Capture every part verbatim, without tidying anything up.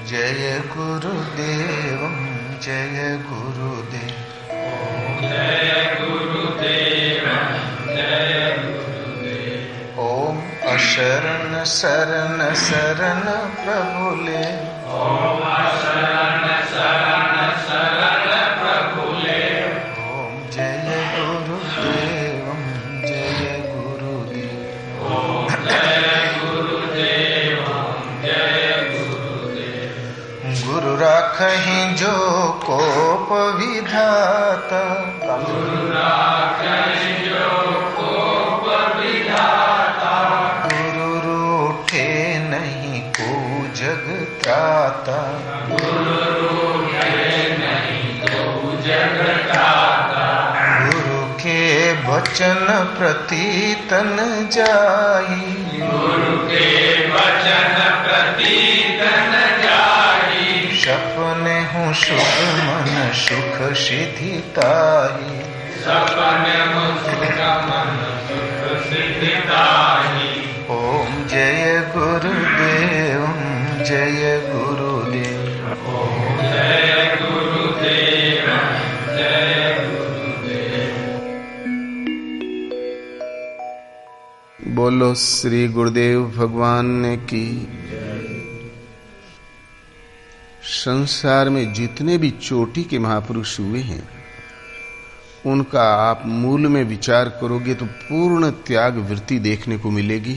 जय गुरुदेव जय गुरुदेव। जय गुरुदेव जय गुरुदेव। ओम अशरण शरण शरण प्रभुले। ओम अशरण शरण शरण प्रभुले। ओम जय गुरुदेव जय गुरुदेव। ओम जय गुरुदेव जय गुरुदेव। गुरु राखहि जो कोप विधाता। गुरु राखहि जो कोप विधाता। गुरु रूठे नहीं को जग त्राता। गुरु रूठे नहीं को जग त्राता। गुरु के वचन प्रति तन जाई। गुरु के वचन प्रति तन जाई। सपने हूँ सुख मन सुख सिद्धि ताही। सपने हूँ सुख मन सुख सिद्धि ताही। ओम जय गुरुदेव जय गुरुदेव। ओम जय गुरुदेव जय गुरुदेव। बोलो श्री गुरुदेव भगवान की। संसार में जितने भी चोटी के महापुरुष हुए हैं उनका आप मूल में विचार करोगे तो पूर्ण त्याग वृत्ति देखने को मिलेगी।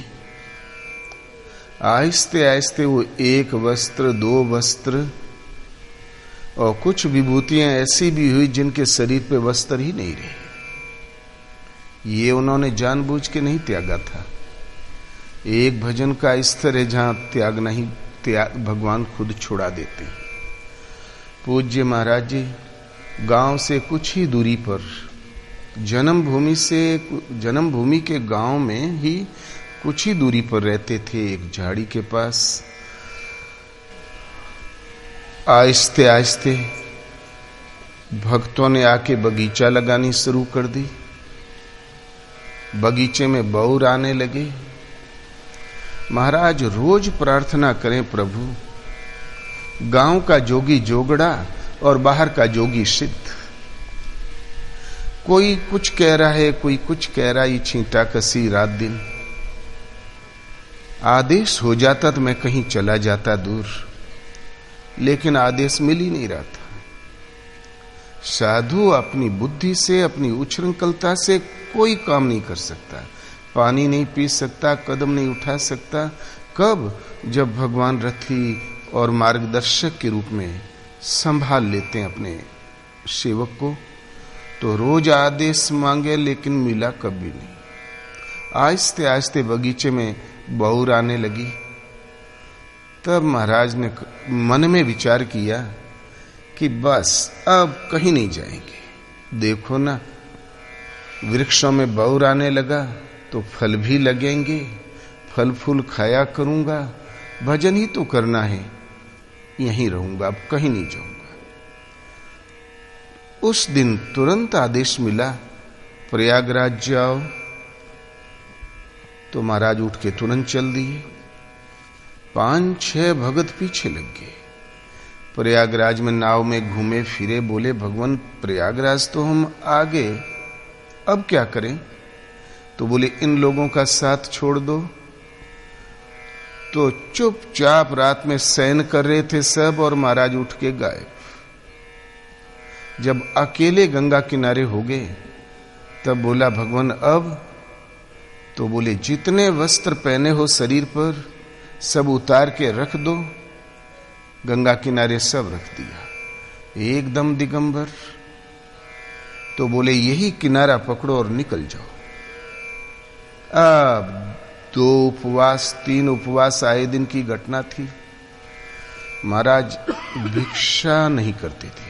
आहिस्ते आहिस्ते वो एक वस्त्र दो वस्त्र और कुछ विभूतियां ऐसी भी हुई जिनके शरीर पे वस्त्र ही नहीं रहे। ये उन्होंने जानबूझ के नहीं त्यागा था। एक भजन का स्तर है जहां त्याग नहीं, त्याग भगवान खुद छुड़ा देते हैं। पूज्य महाराज जी गांव से कुछ ही दूरी पर जन्मभूमि से जन्मभूमि के गांव में ही कुछ ही दूरी पर रहते थे, एक झाड़ी के पास। आहिस्ते आहिस्ते भक्तों ने आके बगीचा लगानी शुरू कर दी। बगीचे में बौर आने लगे। महाराज रोज प्रार्थना करें, प्रभु गांव का जोगी जोगड़ा और बाहर का जोगी सिद्ध। कोई कुछ कह रहा है, कोई कुछ कह रहा है, छींटा कसी रात दिन। आदेश हो जाता तो मैं कहीं चला जाता दूर, लेकिन आदेश मिल ही नहीं रहा था। साधु अपनी बुद्धि से, अपनी उच्छृंखलता से कोई काम नहीं कर सकता, पानी नहीं पी सकता, कदम नहीं उठा सकता। कब? जब भगवान रथी और मार्गदर्शक के रूप में संभाल लेते हैं अपने सेवक को। तो रोज आदेश मांगे लेकिन मिला कभी नहीं। आहिस्ते आहिस्ते बगीचे में बौर आने लगी। तब महाराज ने मन में विचार किया कि बस अब कहीं नहीं जाएंगे। देखो ना, वृक्षों में बौर आने लगा तो फल भी लगेंगे, फल फूल खाया करूंगा, भजन ही तो करना है, यहीं रहूंगा, अब कहीं नहीं जाऊंगा। उस दिन तुरंत आदेश मिला, प्रयागराज जाओ। तो महाराज उठ के तुरंत चल दिए। पांच छह भगत पीछे लग गए। प्रयागराज में नाव में घूमे फिरे, बोले भगवान प्रयागराज तो हम आ गए, अब क्या करें? तो बोले इन लोगों का साथ छोड़ दो। तो चुपचाप रात में शयन कर रहे थे सब और महाराज उठ के गायब। जब अकेले गंगा किनारे हो गए तब बोला भगवान अब? तो बोले जितने वस्त्र पहने हो शरीर पर सब उतार के रख दो। गंगा किनारे सब रख दिया, एकदम दिगंबर। तो बोले यही किनारा पकड़ो और निकल जाओ। अब दो उपवास तीन उपवास आए दिन की घटना थी। महाराज भिक्षा नहीं करते थे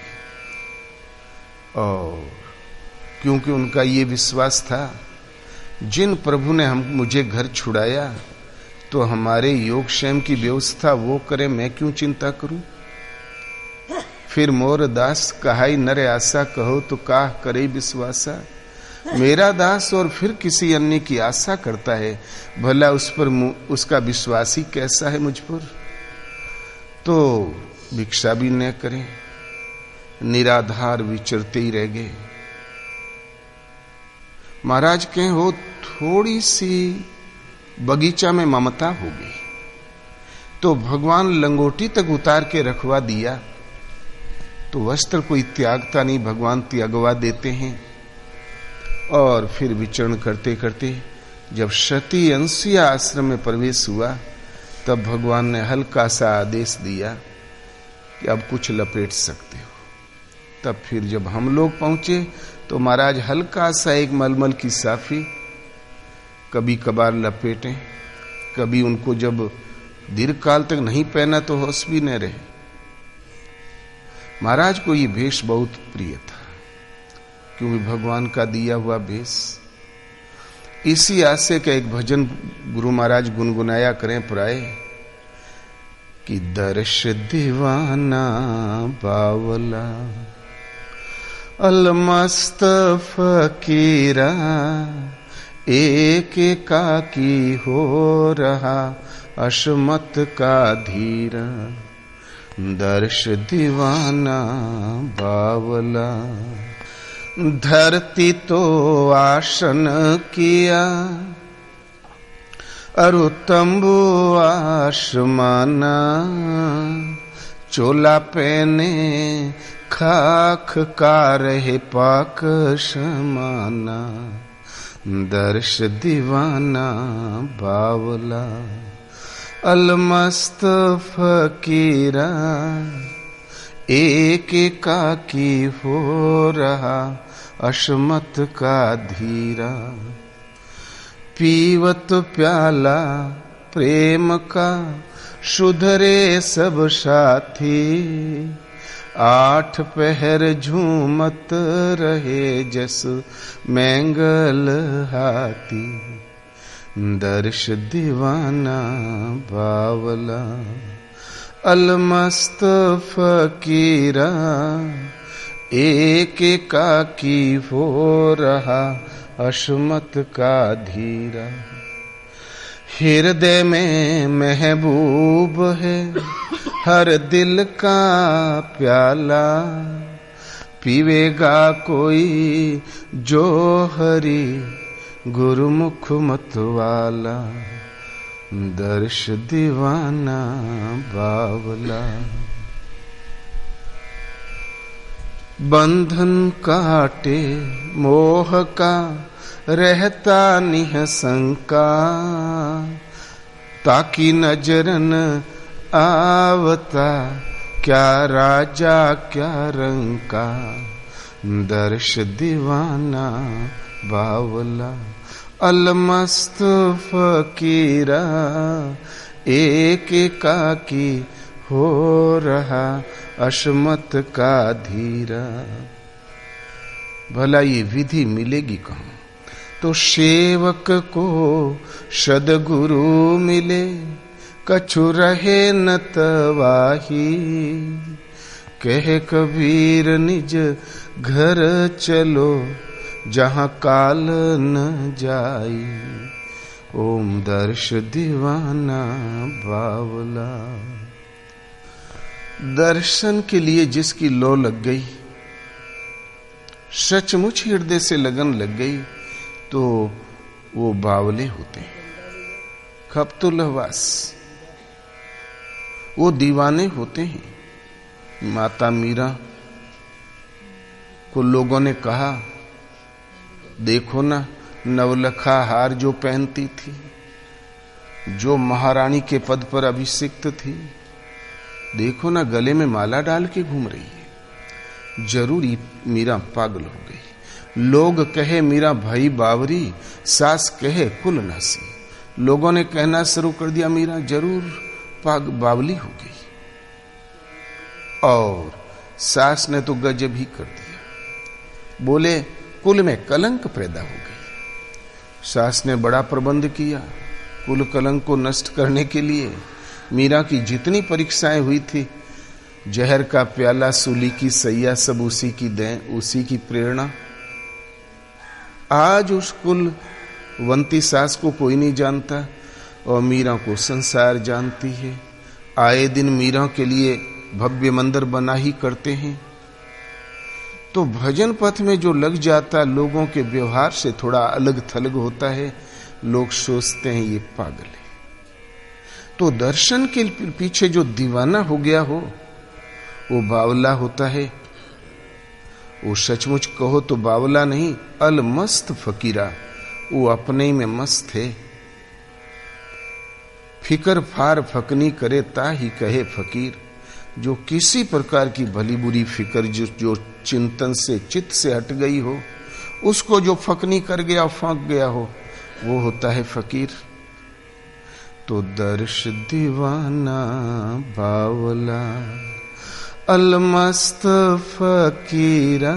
और क्योंकि उनका ये विश्वास था जिन प्रभु ने हम मुझे घर छुड़ाया तो हमारे योगक्षेम की व्यवस्था वो करे, मैं क्यों चिंता करूं। फिर मोर दास कहाई नर आशा, कहो तो काह करे विश्वासा। मेरा दास और फिर किसी अन्य की आशा करता है, भला उस पर उसका विश्वास ही कैसा है मुझ पर। तो भिक्षा भी न करें, निराधार विचरते ही रह गए। महाराज कहें हो थोड़ी सी बगीचा में ममता हो गई तो भगवान लंगोटी तक उतार के रखवा दिया, तो वस्त्र कोई त्यागता नहीं, भगवान त्यागवा देते हैं। और फिर विचरण करते करते जब शती अंशिया आश्रम में प्रवेश हुआ तब भगवान ने हल्का सा आदेश दिया कि अब कुछ लपेट सकते हो। तब फिर जब हम लोग पहुंचे तो महाराज हल्का सा एक मलमल की साफी कभी कभार लपेटें, कभी उनको जब दीर्घ काल तक नहीं पहना तो होश भी न रहे। महाराज को ये भेष बहुत प्रिय था, क्योंकि भगवान का दिया हुआ भेष। इसी आशय का एक भजन गुरु महाराज गुनगुनाया करें प्राय कि दर्श दीवाना बावला अलमस्त फकीरा एक एकाकी हो रहा अशमत का धीरा। दर्श दीवाना बावला धरती तो आसन किया अरु तंबू आसमाना चोला पहने खाक का रहे पाक समाना। दर्श दीवाना बावला अलमस्त फकीरा एक एकाकी हो रहा अशमत का धीरा। पीवत प्याला प्रेम का सुधरे सब साथी आठ पहर झूमत रहे जस मैंगल हाथी। दर्श दीवाना बावला अलमस्त फकीरा एक एकाकी हो रहा अशमत का धीरा। हृदय में महबूब है हर दिल का प्याला पीवेगा कोई जो हरि गुरुमुख मत वाला। दर्श दीवाना बावला बंधन काटे मोह का रहता निहशंका ताकि नजरन आवता क्या राजा क्या रंका। दर्श दीवाना बावला अलमस्त फकीरा एक एकाकी हो रहा अशमत का धीरा। भला ये विधि मिलेगी कहाँ? तो सेवक को सद्गुरु मिले कछु रहे न तवाही कहे कबीर निज घर चलो जहाँ काल न जाई। ओम दर्श दीवाना बावला। दर्शन के लिए जिसकी लो लग गई, सचमुच हृदय से लगन लग गई, तो वो बावले होते हैं, खप्तुलहवास, वो दीवाने होते हैं। माता मीरा को लोगों ने कहा, देखो ना नवलखा हार जो पहनती थी, जो महारानी के पद पर अभिषिक्त थी, देखो ना गले में माला डाल के घूम रही है। जरूर मीरा पागल हो गई। लोग कहे मीरा भाई बावरी, सास कहे कुल नासी। लोगों ने कहना शुरू कर दिया मीरा जरूर पाग बावली हो गई। और सास ने तो गजब ही कर दिया, बोले कुल में कलंक पैदा हो गई। सास ने बड़ा प्रबंध किया कुल कलंक को नष्ट करने के लिए। मीरा की जितनी परीक्षाएं हुई थी, जहर का प्याला, सूली की सैया, सब उसी की दें, उसी की प्रेरणा। आज उस कुल वंती सास को कोई नहीं जानता और मीरा को संसार जानती है। आए दिन मीरा के लिए भव्य मंदिर बना ही करते हैं। तो भजन पथ में जो लग जाता लोगों के व्यवहार से थोड़ा अलग थलग होता है, लोग सोचते हैं ये पागल है। तो दर्शन के पीछे जो दीवाना हो गया हो वो बावला होता है। वो सचमुच कहो तो बावला नहीं, अलमस्त फकीरा, वो अपने में मस्त है। फिकर फार फकनी करे ता ही कहे फकीर। जो किसी प्रकार की भली बुरी फिकर जो जो चिंतन से चित्त से हट गई हो, उसको जो फकनी कर गया फांक गया हो, वो होता है फकीर। तो दर्श दीवाना बावला अलमस्त फकीरा,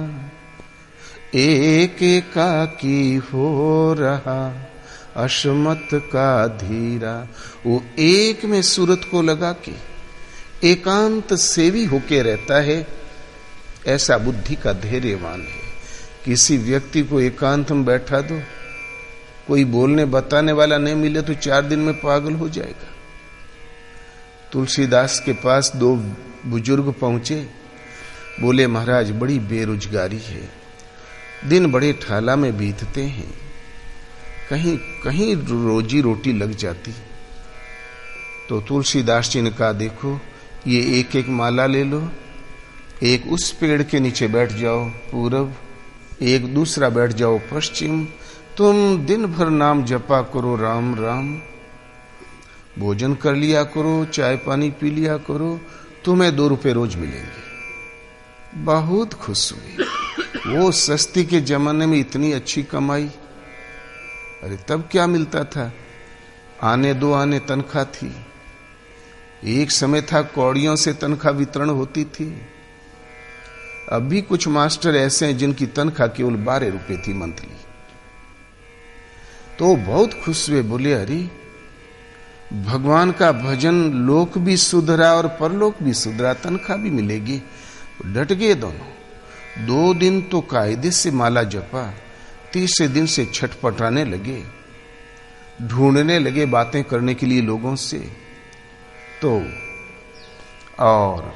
एक एकाकी हो रहा अशमत का धीरा। वो एक में सूरत को लगा के एकांत सेवी होके रहता है, ऐसा बुद्धि का धैर्यवान है। किसी व्यक्ति को एकांत में बैठा दो, कोई बोलने बताने वाला नहीं मिले तो चार दिन में पागल हो जाएगा। तुलसीदास के पास दो बुजुर्ग पहुंचे, बोले महाराज बड़ी बेरोजगारी है, दिन बड़े ठाला में बीतते हैं, कहीं कहीं रोजी रोटी लग जाती। तो तुलसीदास जी ने कहा देखो ये एक एक माला ले लो, एक उस पेड़ के नीचे बैठ जाओ पूरब, एक दूसरा बैठ जाओ पश्चिम, तुम दिन भर नाम जपा करो राम राम, भोजन कर लिया करो, चाय पानी पी लिया करो, तुम्हें दो रुपए रोज मिलेंगे। बहुत खुश हुई। वो सस्ती के जमाने में इतनी अच्छी कमाई, अरे तब क्या मिलता था, आने दो आने तनख्वाह थी। एक समय था कौड़ियों से तनख्वाह वितरण होती थी। अभी कुछ मास्टर ऐसे हैं जिनकी तनख्वाह केवल बारह रुपए थी मंथली। तो बहुत खुश हुए, बोले अरे भगवान का भजन लोक भी सुधरा और परलोक भी सुधरा, तनख्वाह भी मिलेगी। डट गए दोनों। दो दिन तो कायदे से माला जपा, तीसरे दिन से छटपटाने लगे, ढूंढने लगे बातें करने के लिए लोगों से। तो और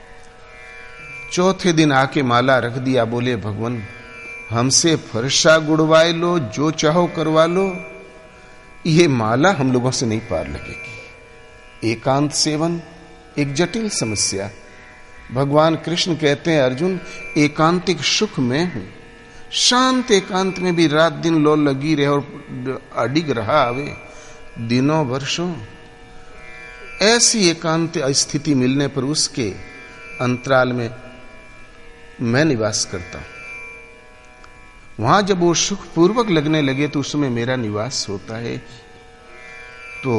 चौथे दिन आके माला रख दिया, बोले भगवान हमसे फरसा गुड़वाए लो, जो चाहो करवा लो, ये माला हम लोगों से नहीं पार लगेगी। एकांत सेवन एक जटिल समस्या। भगवान कृष्ण कहते हैं अर्जुन एकांतिक सुख में हूं, शांत एकांत में भी रात दिन लो लगी रहे और अडिग रहा आवे दिनों वर्षों। ऐसी एकांत स्थिति मिलने पर उसके अंतराल में मैं निवास करता हूं। वहां जब वो सुख पूर्वक लगने लगे तो उसमें मेरा निवास होता है। तो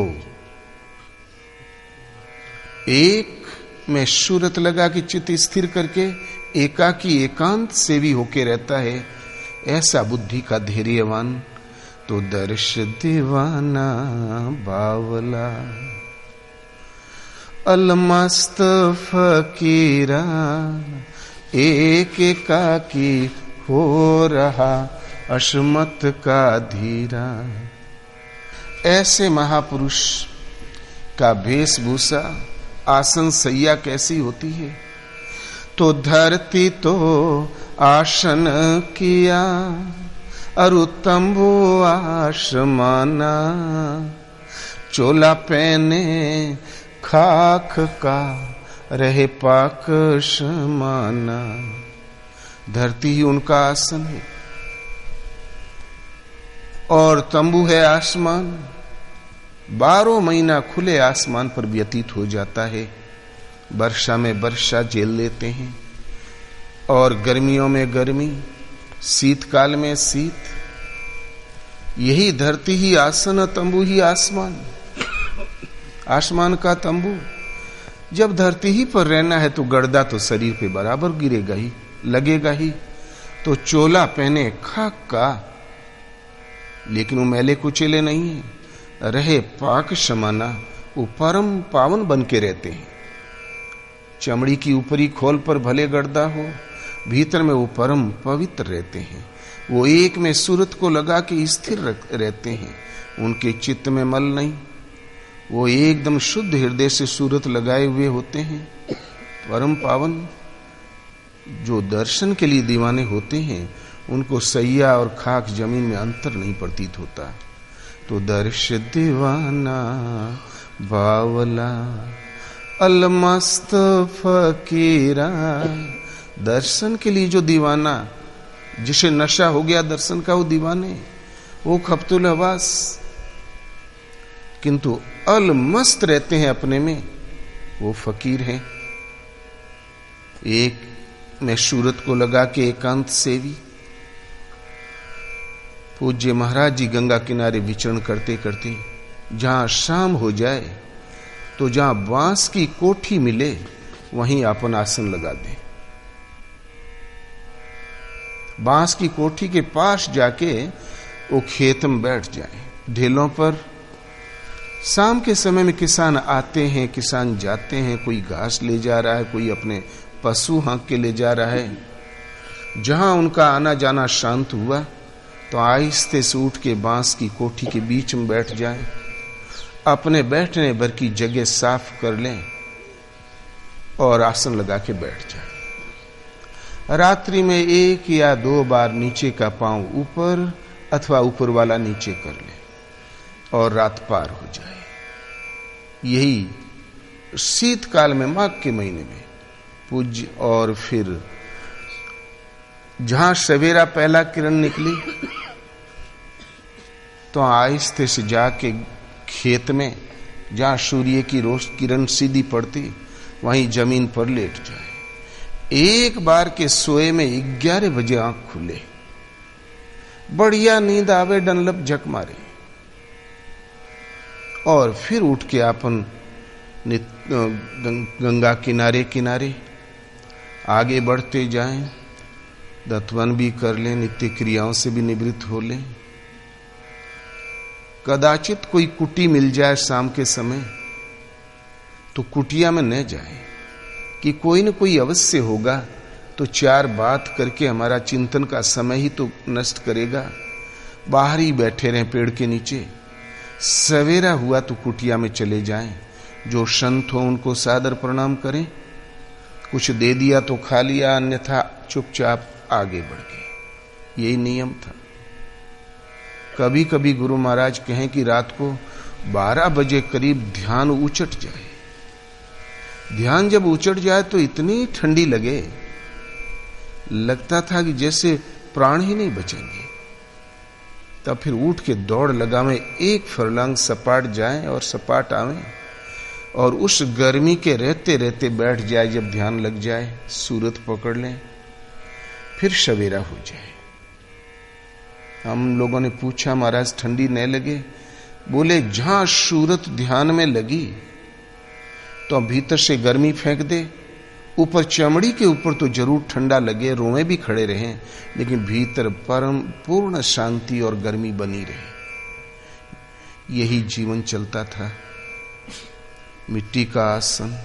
एक में सूरत लगा कि चित्त स्थिर करके एकाकी एकांत सेवी होके रहता है, ऐसा बुद्धि का धैर्यवान। तो दर्श दीवाना बावला अलमस्त फकीरा, एक एकाकी हो रहा अशमत का धीरा। ऐसे महापुरुष का वेशभूषा आसन सैया कैसी होती है। तो धरती तो आसन किया अरु तंबू आसमाना, चोला पहने खाक का रहे पाक समाना। धरती ही उनका आसन है और तंबू है आसमान। बारह महीना खुले आसमान पर व्यतीत हो जाता है। वर्षा में वर्षा झेल लेते हैं और गर्मियों में गर्मी, शीतकाल में शीत। यही धरती ही आसन, तंबू ही आसमान। आसमान का तंबू। जब धरती ही पर रहना है तो गर्दा तो शरीर पे बराबर गिरेगा ही, लगेगा ही। तो चोला पहने खाक का, लेकिन वो मैले कुचेले नहीं है, रहे पाक समाना, वो परम पावन बन के रहते हैं। चमड़ी की ऊपरी खोल पर भले गर्दा हो, भीतर में वो परम पवित्र रहते हैं। वो एक में सूरत को लगा के स्थिर रहते हैं, उनके चित्त में मल नहीं। वो एकदम शुद्ध हृदय से सूरत लगाए हुए होते हैं। परम पावन जो दर्शन के लिए दीवाने होते हैं उनको सैया और खाक जमीन में अंतर नहीं प्रतीत होता। तो दर्श दीवाना बावला अलमस्त फकीरा, दर्शन के लिए जो दीवाना, जिसे नशा हो गया दर्शन का, वो दीवाने, वो खप्तुल हवास, किंतु अलमस्त रहते हैं अपने में, वो फकीर हैं। एक में सूरत को लगा के एकांत सेवी। पूज्य महाराज जी गंगा किनारे विचरण करते करते जहां शाम हो जाए तो जहां बांस की कोठी मिले वहीं अपन आसन लगा दें। बांस की कोठी के पास जाके वो खेत में बैठ जाए। ढेलों पर शाम के समय में किसान आते हैं, किसान जाते हैं, कोई घास ले जा रहा है, कोई अपने पशु हाँक के ले जा रहा है। जहां उनका आना जाना शांत हुआ तो आहिस्ते से उठ के बांस की कोठी के बीच में बैठ जाए, अपने बैठने भर की जगह साफ कर लें और आसन लगा के बैठ जाए। रात्रि में एक या दो बार नीचे का पांव ऊपर अथवा ऊपर वाला नीचे कर ले और रात पार हो जाए। यही शीतकाल में माघ के महीने में पूज्य, और फिर जहां सवेरा पहला किरण निकली तो आहिस्ते से जाके खेत में जहां सूर्य की रोश किरण सीधी पड़ती वहीं जमीन पर लेट जाए। एक बार के सोए में ग्यारह बजे आंख खुले, बढ़िया नींद आवे, डनलप झक मारे और फिर उठ के अपन गंगा किनारे किनारे आगे बढ़ते जाएं, दत्वन भी कर लें, नित्य क्रियाओं से भी निवृत्त हो लें। कदाचित कोई कुटी मिल जाए शाम के समय तो कुटिया में न जाए कि कोई न कोई अवश्य होगा तो चार बात करके हमारा चिंतन का समय ही तो नष्ट करेगा। बाहर ही बैठे रहें पेड़ के नीचे। सवेरा हुआ तो कुटिया में चले जाएं, जो संत हो उनको सादर प्रणाम करें, कुछ दे दिया तो खा लिया, अन्यथा चुपचाप आगे बढ़ गए। यही नियम था। कभी कभी गुरु महाराज कहें कि रात को बारह बजे करीब ध्यान उचट जाए। ध्यान जब उचट जाए तो इतनी ठंडी लगे, लगता था कि जैसे प्राण ही नहीं बचेंगे। तब फिर उठ के दौड़ लगावें, एक फरलांग सपाट जाएं और सपाट आवें और उस गर्मी के रहते रहते बैठ जाए। जब ध्यान लग जाए सूरत पकड़ लें, फिर सवेरा हो जाए। हम लोगों ने पूछा महाराज ठंडी न लगे? बोले जहां सूरत ध्यान में लगी तो भीतर से गर्मी फेंक दे, ऊपर चमड़ी के ऊपर तो जरूर ठंडा लगे, रोए भी खड़े रहें, लेकिन भीतर परम पूर्ण शांति और गर्मी बनी रहे। यही जीवन चलता था। मिट्टी का आसन।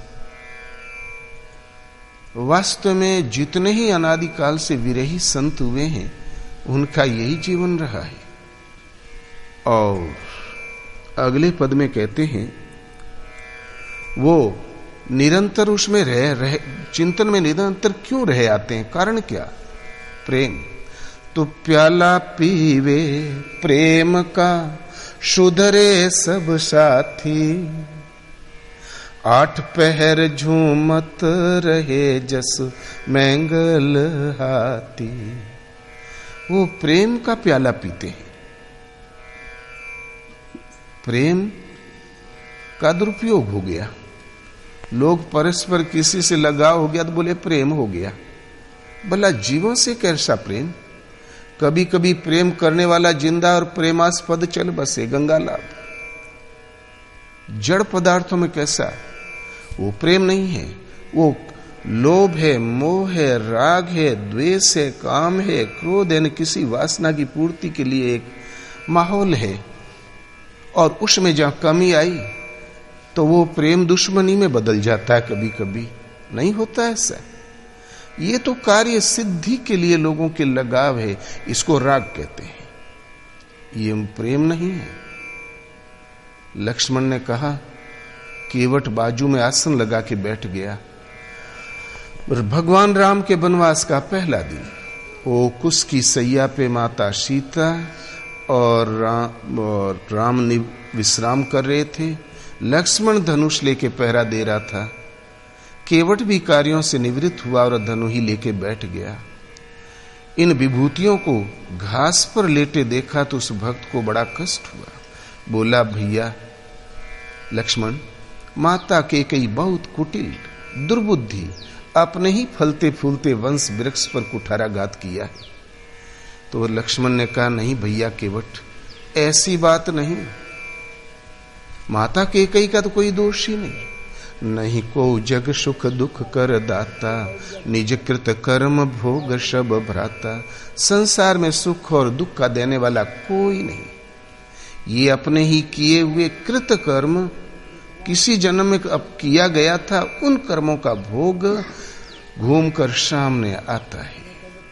वास्तव में जितने ही अनादिकाल से विरही संत हुए हैं उनका यही जीवन रहा है। और अगले पद में कहते हैं वो निरंतर उसमें रह रह चिंतन में निरंतर क्यों रहे आते हैं? कारण क्या? प्रेम। तो प्याला पीवे प्रेम का, सुधरे सब साथी, आठ पहर झूमत रहे जस मैंगल हाथी। वो प्रेम का प्याला पीते हैं। प्रेम का दुरुपयोग हो गया। लोग परस्पर किसी से लगाव हो गया तो बोले प्रेम हो गया। भला जीवों से कैसा प्रेम? कभी कभी प्रेम करने वाला जिंदा और प्रेमास्पद चल बसे, गंगा लाभ। जड़ पदार्थों में कैसा? वो प्रेम नहीं है, वो लोभ है, मोह है, राग है, द्वेष है, काम है, क्रोध है, किसी वासना की पूर्ति के लिए एक माहौल है। और उसमें जहां कमी आई तो वो प्रेम दुश्मनी में बदल जाता है। कभी कभी नहीं होता ऐसा। ये तो कार्य सिद्धि के लिए लोगों के लगाव है, इसको राग कहते हैं, ये प्रेम नहीं है। लक्ष्मण ने कहा, केवट बाजू में आसन लगा के बैठ गया भगवान राम के वनवास का पहला दिन, वो कुश की सैया पे माता सीता और राम और राम विश्राम कर रहे थे। लक्ष्मण धनुष लेके पहरा दे रहा था। केवट भी कार्यों से निवृत्त हुआ और धनु ही लेके बैठ गया। इन विभूतियों को घास पर लेटे देखा तो उस भक्त को बड़ा कष्ट हुआ। बोला, भैया लक्ष्मण, माता के कई बहुत कुटिल दुर्बुद्धि अपने ही फलते फूलते वंश वृक्ष पर कुठाराघात किया है। तो लक्ष्मण ने कहा, नहीं भैया केवट, ऐसी बात नहीं। माता के कई का तो कोई दोष ही नहीं। नहीं को जग सुख दुख कर दाता, निज कृत कर्म भोग सब भ्राता। संसार में सुख और दुख का देने वाला कोई नहीं। ये अपने ही किए हुए कृत कर्म किसी जन्म में अब किया गया था, उन कर्मों का भोग घूमकर सामने आता है।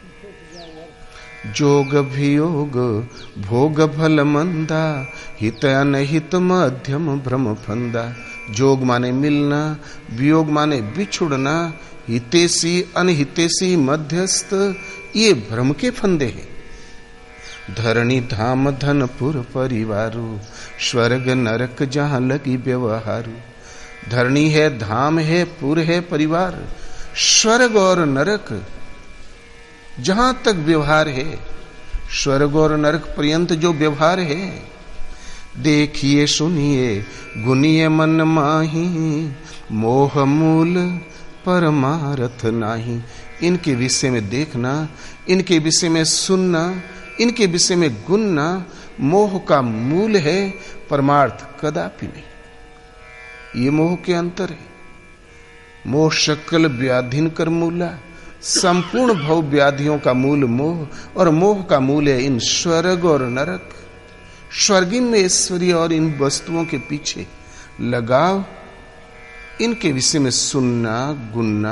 जोग वियोग भोग भल मंदा, हित अनहित मध्यम भ्रम फंदा। जोग माने मिलना, वियोग माने बिछुड़ना, हितेशी अनहितेशी मध्यस्थ, ये भ्रम के फंदे हैं। धरणी धाम धनपुर परिवारू, स्वर्ग नरक जहां लगी व्यवहारू। धरणी है, धाम है, पुर है, परिवार, स्वर्ग और नरक जहां तक व्यवहार है, स्वर्ग और नरक पर्यंत जो व्यवहार है। देखिए सुनिए गुनिए मन माही, मोह मूल परमारथ नाही। इनके विषय में देखना, इनके विषय में सुनना, इनके विषय में गुनना मोह का मूल है, परमार्थ कदापि नहीं। ये मोह के अंतर है। मोह शकल व्याधिन कर मूला, संपूर्ण भव व्याधियों का मूल मोह, और मोह का मूल है इन स्वर्ग और नरक, स्वर्गिन में ऐश्वर्य और इन वस्तुओं के पीछे लगाव, इनके विषय में सुनना गुनना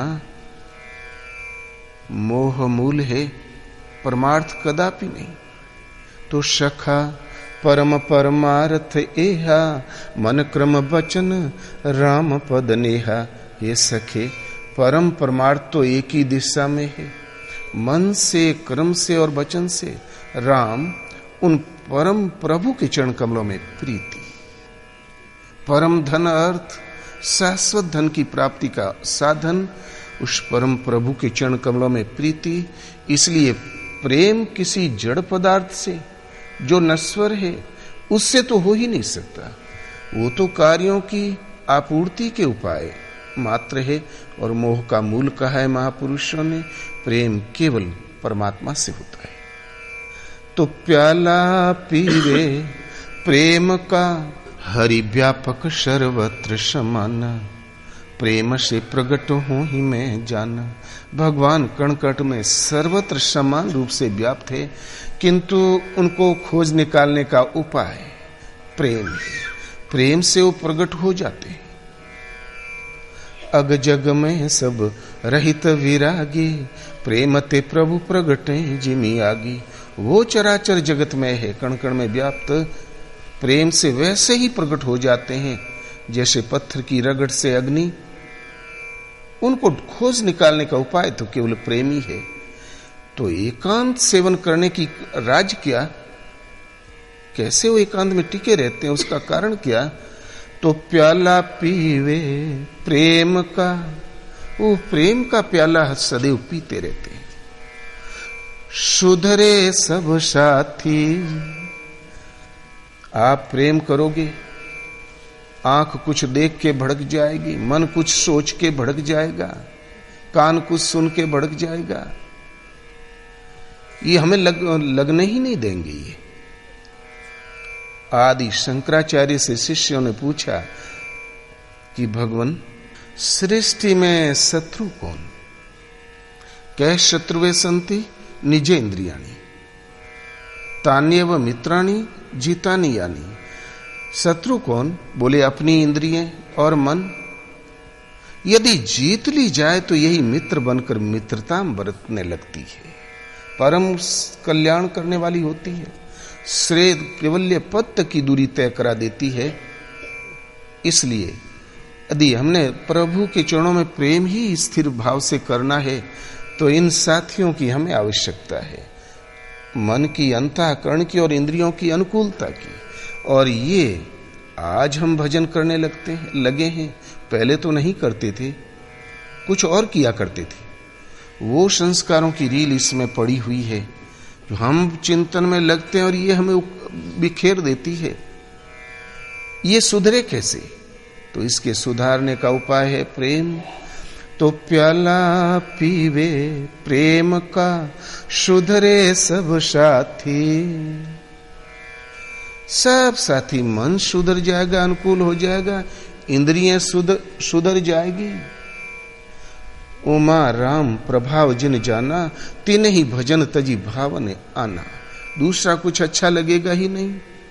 मोह मूल है, परमार्थ कदापि नहीं। तो सखा परम परमार्थ एहा, मन क्रम वचन राम पद नेहा। ये सखे, परम परमार्थ तो एक ही दिशा में है, मन से, क्रम से और वचन से। राम, उन परम प्रभु के चरण कमलों में प्रीति। परम धन अर्थ, शाश्वत धन की प्राप्ति का साधन, उस परम प्रभु के चरण कमलों में प्रीति। इसलिए प्रेम किसी जड़ पदार्थ से जो नश्वर है उससे तो हो ही नहीं सकता। वो तो कार्यों की आपूर्ति के उपाय मात्र है, और मोह का मूल कहा है महापुरुषों ने, प्रेम केवल परमात्मा से होता है। तो प्याला पीवे प्रेम का, हरि व्यापक सर्वत्र समान। प्रेम से प्रकट हूं ही मैं जाना। भगवान कणकट में सर्वत्र समान रूप से व्याप्त है, किंतु उनको खोज निकालने का उपाय प्रेम। प्रेम से वो प्रकट हो जाते हैं। अग जग में सब रहित विरागी, प्रेम ते प्रभु प्रगटे जिमी आगी। वो चराचर जगत में है, कण कण में व्याप्त, प्रेम से वैसे ही प्रकट हो जाते हैं जैसे पत्थर की रगड़ से अग्नि। उनको खोज निकालने का उपाय तो केवल प्रेम ही है। तो एकांत सेवन करने की राज क्या, कैसे वो एकांत में टिके रहते हैं, उसका कारण क्या? तो प्याला पीवे प्रेम का, वो प्रेम का प्याला सदैव पीते रहते हैं। सुधरे सब साथी, आप प्रेम करोगे, आंख कुछ देख के भड़क जाएगी, मन कुछ सोच के भड़क जाएगा, कान कुछ सुन के भड़क जाएगा, ये हमें लग, लगने ही नहीं देंगे। ये आदि शंकराचार्य से शिष्यों ने पूछा कि भगवान, सृष्टि में शत्रु कौन? कै शत्रुवे संति निजे इंद्रियाणी, तान्यव मित्राणी जीतानी यानी। शत्रु कौन? बोले अपनी इंद्रियां और मन। यदि जीत ली जाए तो यही मित्र बनकर मित्रता बरतने लगती है, परम कल्याण करने वाली होती है, श्रेय केवल्य पद की दूरी तय करा देती है। इसलिए यदि हमने प्रभु के चरणों में प्रेम ही स्थिर भाव से करना है तो इन साथियों की हमें आवश्यकता है, मन की, अंतःकरण की और इंद्रियों की अनुकूलता की। और ये आज हम भजन करने लगते हैं, लगे हैं, पहले तो नहीं करते थे, कुछ और किया करते थे। वो संस्कारों की रील इसमें पड़ी हुई है जो हम चिंतन में लगते हैं और ये हमें बिखेर देती है। ये सुधरे कैसे? तो इसके सुधारने का उपाय है प्रेम। तो प्याला पीवे प्रेम का, सुधरे सब साथी। सब साथी, मन सुधर जाएगा, अनुकूल हो जाएगा, इंद्रियां सुधर सुधर जाएगी। उमा राम प्रभाव जिन जाना, तिन ही भजन तजी भावन आना। दूसरा कुछ अच्छा लगेगा ही नहीं।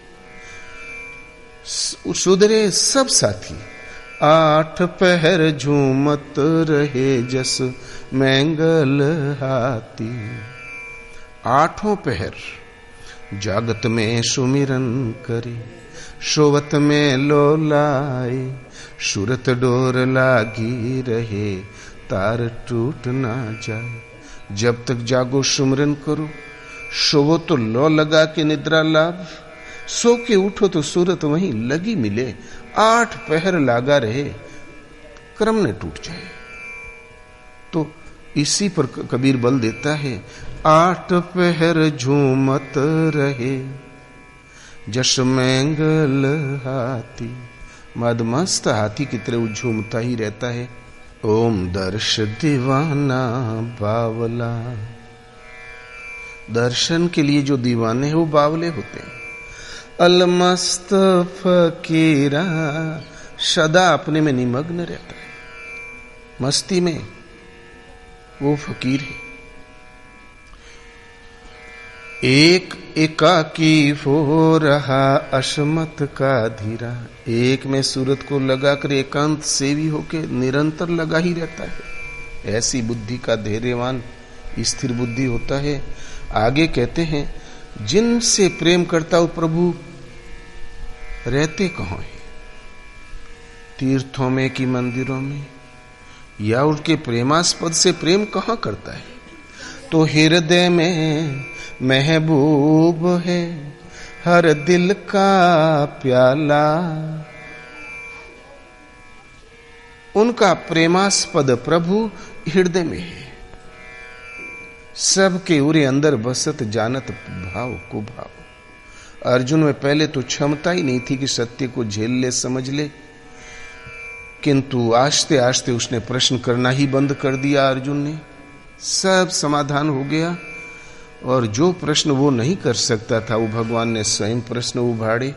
सुधरे सब साथी। आठ पहर झूमत रहे जस मैंगल हाथी। आठों पहर जागत में सुमिरन करे, सोवत में लोलाए, सुरत डोर लागी रहे, तार टूट ना जाए। जब तक जागो सुमिरन करो, सोवो तो लो लगा के निद्रा लाभ, सो के उठो तो सूरत वहीं लगी मिले। आठ पहर लागा रहे, क्रम ने टूट जाए। तो इसी पर कबीर बल देता है, आठ पहर झूमत रहे जस मैंगल हाथी। मदमस्त हाथी की तरह झूमता ही रहता है। ओम दर्श दीवाना बावला। दर्शन के लिए जो दीवाने हैं वो बावले होते हैं। अलमस्त फकीरा, सदा अपने में निमग्न रहता है, मस्ती में, वो फकीर है। एक एकाकी हो रहा असमत का धीरा। एक में सूरत को लगाकर एकांत सेवी होकर निरंतर लगा ही रहता है। ऐसी बुद्धि का धैर्यवान स्थिर बुद्धि होता है। आगे कहते हैं, जिनसे प्रेम करता हो प्रभु रहते कहाँ है? तीर्थों में कि मंदिरों में? या उनके प्रेमास्पद से प्रेम कहाँ करता है? तो हृदय में महबूब है हर दिल का प्याला। उनका प्रेमास्पद प्रभु हृदय में है। सबके उरे अंदर बसत जानत भाव को भाव। अर्जुन में पहले तो क्षमता ही नहीं थी कि सत्य को झेल ले, समझ ले, किंतु आस्ते आस्ते उसने प्रश्न करना ही बंद कर दिया। अर्जुन ने सब समाधान हो गया और जो प्रश्न वो नहीं कर सकता था वो भगवान ने स्वयं प्रश्न उभाड़े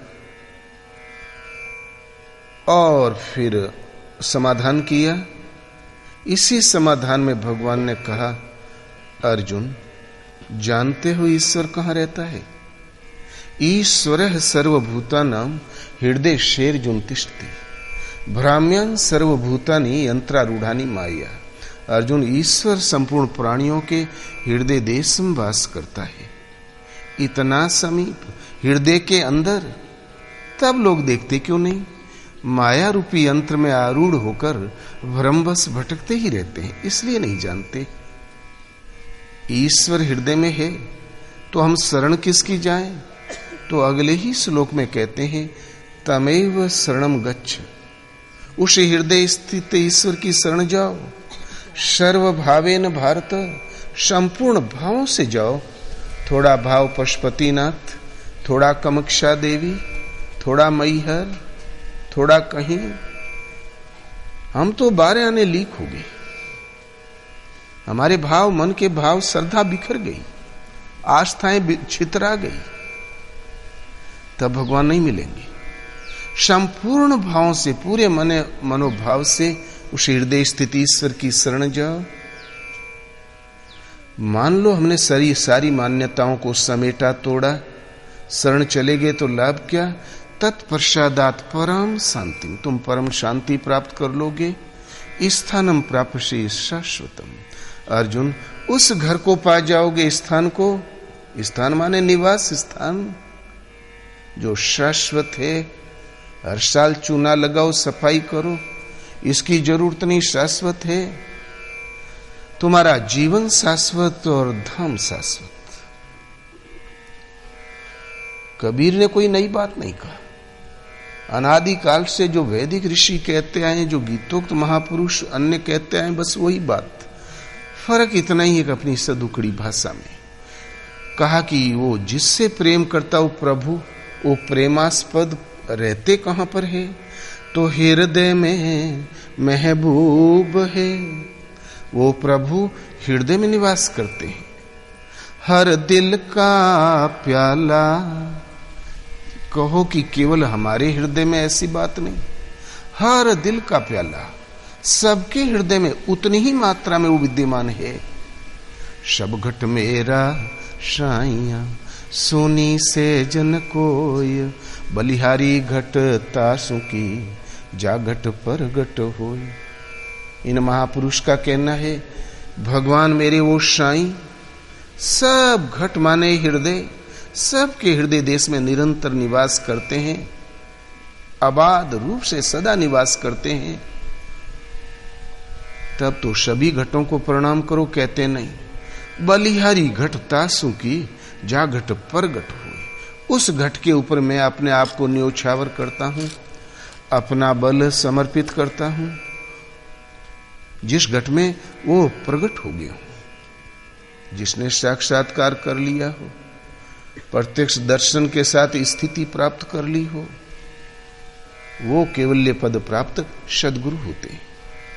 और फिर समाधान किया। इसी समाधान में भगवान ने कहा, अर्जुन जानते हो ईश्वर कहाँ रहता है? ईश्वरः सर्वभूतानां हृदय शेर्जुन तिष्ठति भ्राम्यान् सर्वभूतानि यंत्रारूढ़ानि माया। अर्जुन, ईश्वर संपूर्ण प्राणियों के हृदय देश में वास करता है, इतना समीप हृदय के अंदर। तब लोग देखते क्यों नहीं? माया रूपी यंत्र में आरूढ़ होकर भ्रमवश भटकते ही रहते हैं, इसलिए नहीं जानते। ईश्वर हृदय में है तो हम शरण किसकी जाएं? तो अगले ही श्लोक में कहते हैं, तमेव शरणम गच्छ। उस हृदय स्थित ईश्वर की शरण जाओ। सर्व भावेन भारत, संपूर्ण भावों से जाओ। थोड़ा भाव पशुपतिनाथ, थोड़ा कामाक्षा देवी, थोड़ा मैहर, थोड़ा कहीं। हम तो बारह आने लीक हो गए। हमारे भाव, मन के भाव, श्रद्धा बिखर गई, आस्थाएं छितरा गई। तब भगवान नहीं मिलेंगे। संपूर्ण भावों से, पूरे मन मनोभाव से उस हृदय स्थित ईश्वर की शरण जाओ। मान लो हमने सारी सारी मान्यताओं को समेटा, तोड़ा, शरण चले गए तो लाभ क्या? तत्पश्चादात परम शांति, तुम परम शांति प्राप्त कर लोगे। स्थानम प्राप्यसे शाश्वतम। अर्जुन, उस घर को पा जाओगे, स्थान को। स्थान माने निवास स्थान, जो शाश्वत है। हर साल चूना लगाओ, सफाई करो, इसकी जरूरत नहीं, शाश्वत है। तुम्हारा जीवन शाश्वत और धाम शाश्वत। कबीर ने कोई नई बात नहीं कहा। अनादिकाल से जो वैदिक ऋषि कहते आए, जो गीतोक्त महापुरुष अन्य कहते आए, बस वही बात। फर्क इतना ही है कि अपनी सदुकड़ी भाषा में कहा कि वो जिससे प्रेम करता वो प्रभु, वो प्रेमास्पद रहते कहां पर है? तो हृदय में महबूब है। वो प्रभु हृदय में निवास करते हैं। हर दिल का प्याला, कहो कि केवल हमारे हृदय में, ऐसी बात नहीं। हर दिल का प्याला, सबके हृदय में उतनी ही मात्रा में वो विद्यमान है। शब घट मेरा साइया सोनी से जन कोय, बलिहारी घट तासु की जा घट पर घट होय। इन महापुरुष का कहना है भगवान मेरे वो साईं, सब घट माने हृदय, सबके हृदय देश में निरंतर निवास करते हैं, अबाध रूप से सदा निवास करते हैं। तब तो सभी घटों को प्रणाम करो कहते नहीं। बलिहारी घट तासु की जा घट पर घट हुई। उस घट के ऊपर मैं अपने आप को न्योछावर करता हूं, अपना बल समर्पित करता हूं, जिस घट में वो प्रकट हो गया हो, जिसने साक्षात्कार कर लिया हो, प्रत्यक्ष दर्शन के साथ स्थिति प्राप्त कर ली हो, वो केवल्य पद प्राप्त सद्गुरु होते हैं।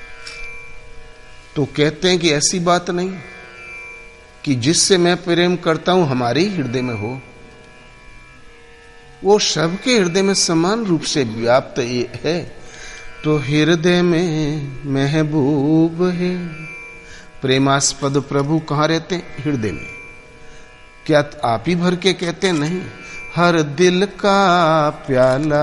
तो कहते हैं कि ऐसी बात नहीं कि जिससे मैं प्रेम करता हूं हमारे ही हृदय में हो, वो सबके हृदय में समान रूप से व्याप्त है। तो हृदय में महबूब है। प्रेमास्पद प्रभु कहां रहते हैं? हृदय में। क्या आप ही भर के कहते? नहीं। हर दिल का प्याला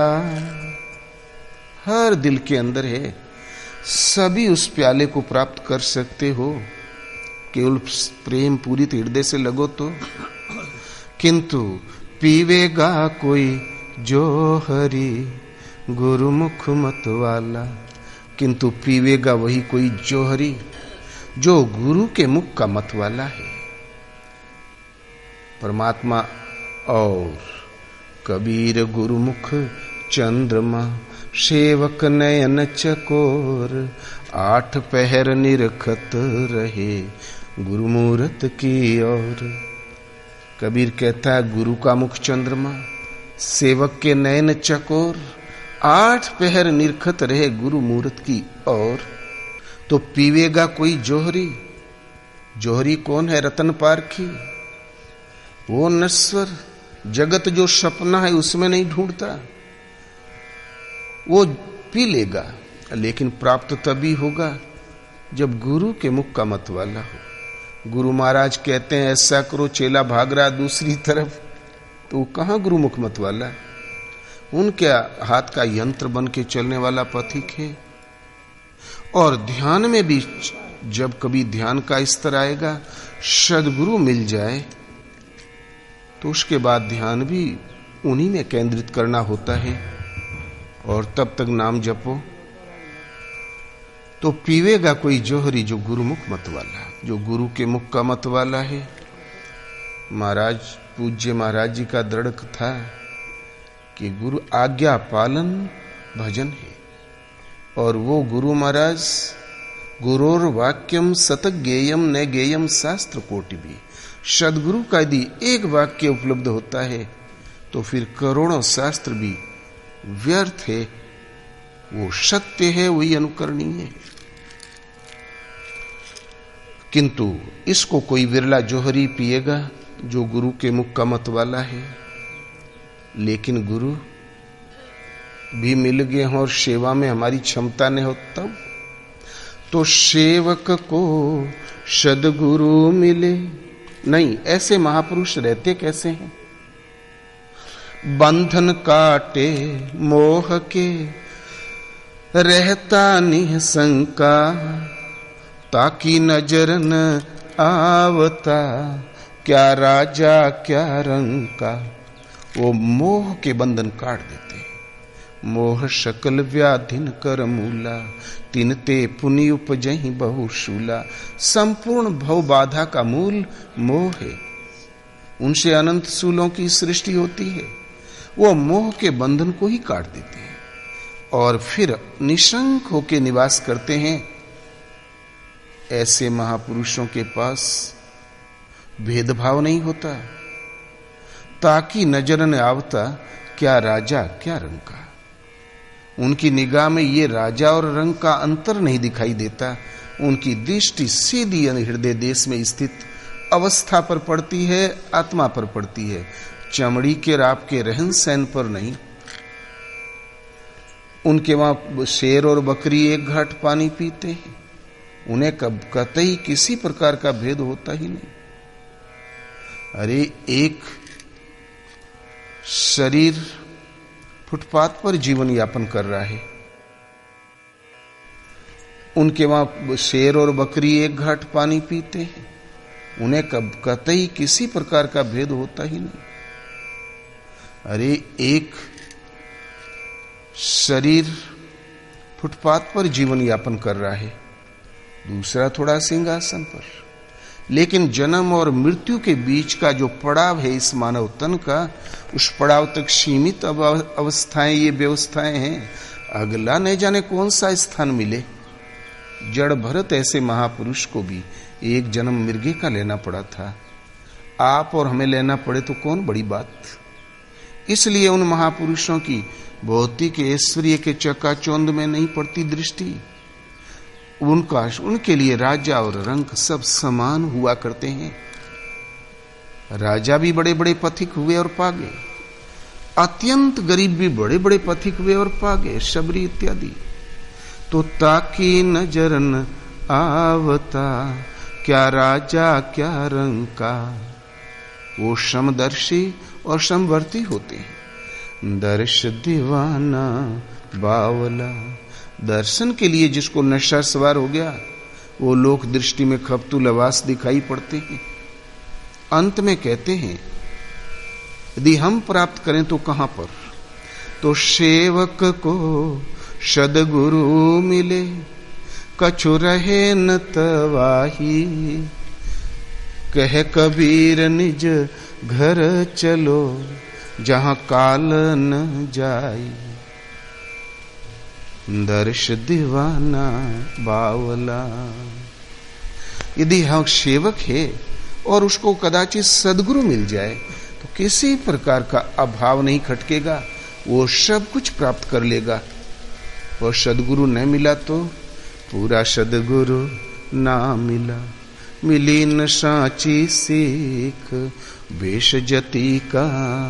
हर दिल के अंदर है। सभी उस प्याले को प्राप्त कर सकते हो, केवल प्रेम पूरी हृदय से लगो तो। किंतु पीवेगा कोई जो हरि गुरुमुख मत वाला, किंतु पीवेगा वही कोई जो हरि, जो गुरु के मुख का मत वाला है। परमात्मा और कबीर गुरुमुख चंद्रमा, सेवक नयन चकोर, आठ पहर निरखत रहे गुरुमूर्त की ओर। कबीर कहता है गुरु का मुख चंद्रमा, सेवक के नयन चकोर, आठ पहर निरखत रहे गुरु मूर्त की ओर। तो पीवेगा कोई जोहरी। जोहरी कौन है? रतन पारखी। वो नश्वर जगत जो सपना है उसमें नहीं ढूंढता, वो पी लेगा, लेकिन प्राप्त तभी होगा जब गुरु के मुख का मत वाला हो। गुरु महाराज कहते हैं ऐसा करो, चेला भाग रहा दूसरी तरफ, तो कहां गुरु मुख मत वाला? उनके हाथ का यंत्र बन के चलने वाला पथिक है। और ध्यान में भी जब कभी ध्यान का स्तर आएगा, सद्गुरु मिल जाए, तो उसके बाद ध्यान भी उन्हीं में केंद्रित करना होता है, और तब तक नाम जपो। तो पीवेगा कोई जोहरी जो गुरुमुख मत वाला, जो गुरु के मुख का मत वाला है। महाराज पूज्य महाराज जी का दृढ़ था कि गुरु आज्ञा पालन भजन है, और वो गुरु महाराज गुरोर वाक्यम सतत गेयम न गेयम शास्त्र कोटि भी। सदगुरु का यदि एक वाक्य उपलब्ध होता है तो फिर करोड़ों शास्त्र भी व्यर्थ है, वो सत्य है, वही अनुकरणीय है। किंतु इसको कोई विरला जोहरी पिएगा जो गुरु के मुख का मत वाला है। लेकिन गुरु भी मिल गए हों और सेवा में हमारी क्षमता नहीं हो, तब तो सेवक को सद्गुरु मिले नहीं। ऐसे महापुरुष रहते कैसे हैं? बंधन काटे मोह के रहता निःशंका, ताकि नजर न आवता क्या राजा क्या रंग का। वो मोह के बंधन काट देते हैं, मोह शकल व्याधिन कर मूला, तिन ते पुनि उपजहि बहुशूला। संपूर्ण भव बाधा का मूल मोह है, उनसे अनंत सूलों की सृष्टि होती है। वो मोह के बंधन को ही काट देते हैं और फिर निशंक होके निवास करते हैं। ऐसे महापुरुषों के पास भेदभाव नहीं होता, ताकि नजर न आवता क्या राजा क्या रंग का। उनकी निगाह में ये राजा और रंग का अंतर नहीं दिखाई देता। उनकी दृष्टि सीधी हृदय देश में स्थित अवस्था पर पड़ती है, आत्मा पर पड़ती है, चमड़ी के राप के रहन सहन पर नहीं। उनके वहां शेर और बकरी एक घाट पानी पीते हैं, उन्हें कब कतई किसी प्रकार का भेद होता ही नहीं। अरे एक शरीर फुटपाथ पर जीवन यापन कर रहा है, उनके वहां शेर और बकरी एक घाट पानी पीते हैं, उन्हें कब कतई किसी प्रकार का भेद होता ही नहीं। अरे एक शरीर फुटपाथ पर जीवन यापन कर रहा है, दूसरा थोड़ा सिंहासन पर, लेकिन जन्म और मृत्यु के बीच का जो पड़ाव है इस मानव तन का, उस पड़ाव तक सीमित अवस्थाएं ये व्यवस्थाएं हैं। अगला नहीं जाने कौन सा स्थान मिले। जड़ भरत ऐसे महापुरुष को भी एक जन्म मिर्गे का लेना पड़ा था। आप और हमें लेना पड़े तो कौन बड़ी बात। इसलिए उन महापुरुषों की भौतिक ऐश्वर्य के चकाचौंध में नहीं पड़ती दृष्टि। उनका उनके लिए राजा और रंक सब समान हुआ करते हैं। राजा भी बड़े बड़े पथिक हुए और पागे, अत्यंत गरीब भी बड़े बड़े पथिक हुए और पागे, शबरी इत्यादि। तो ताकि नजर न आवता क्या राजा क्या रंग का, वो समदर्शी और समवर्ती होते हैं। दर्श दीवाना बावला, दर्शन के लिए जिसको नशा सवार हो गया, वो लोक दृष्टि में खपतू लवास दिखाई पड़ते हैं। अंत में कहते हैं यदि हम प्राप्त करें तो कहां पर, तो सेवक को सद्गुरु मिले, कछु रहे न तवाही, कह कबीर निज घर चलो, जहां काल न जाई। दर्श दीवाना बावला, यदि हम सेवक है और उसको कदाचित सद्गुरु मिल जाए तो किसी प्रकार का अभाव नहीं खटकेगा, वो सब कुछ प्राप्त कर लेगा। और सद्गुरु न मिला तो पूरा सद्गुरु ना मिला, मिली न साची सीख, वेश जति का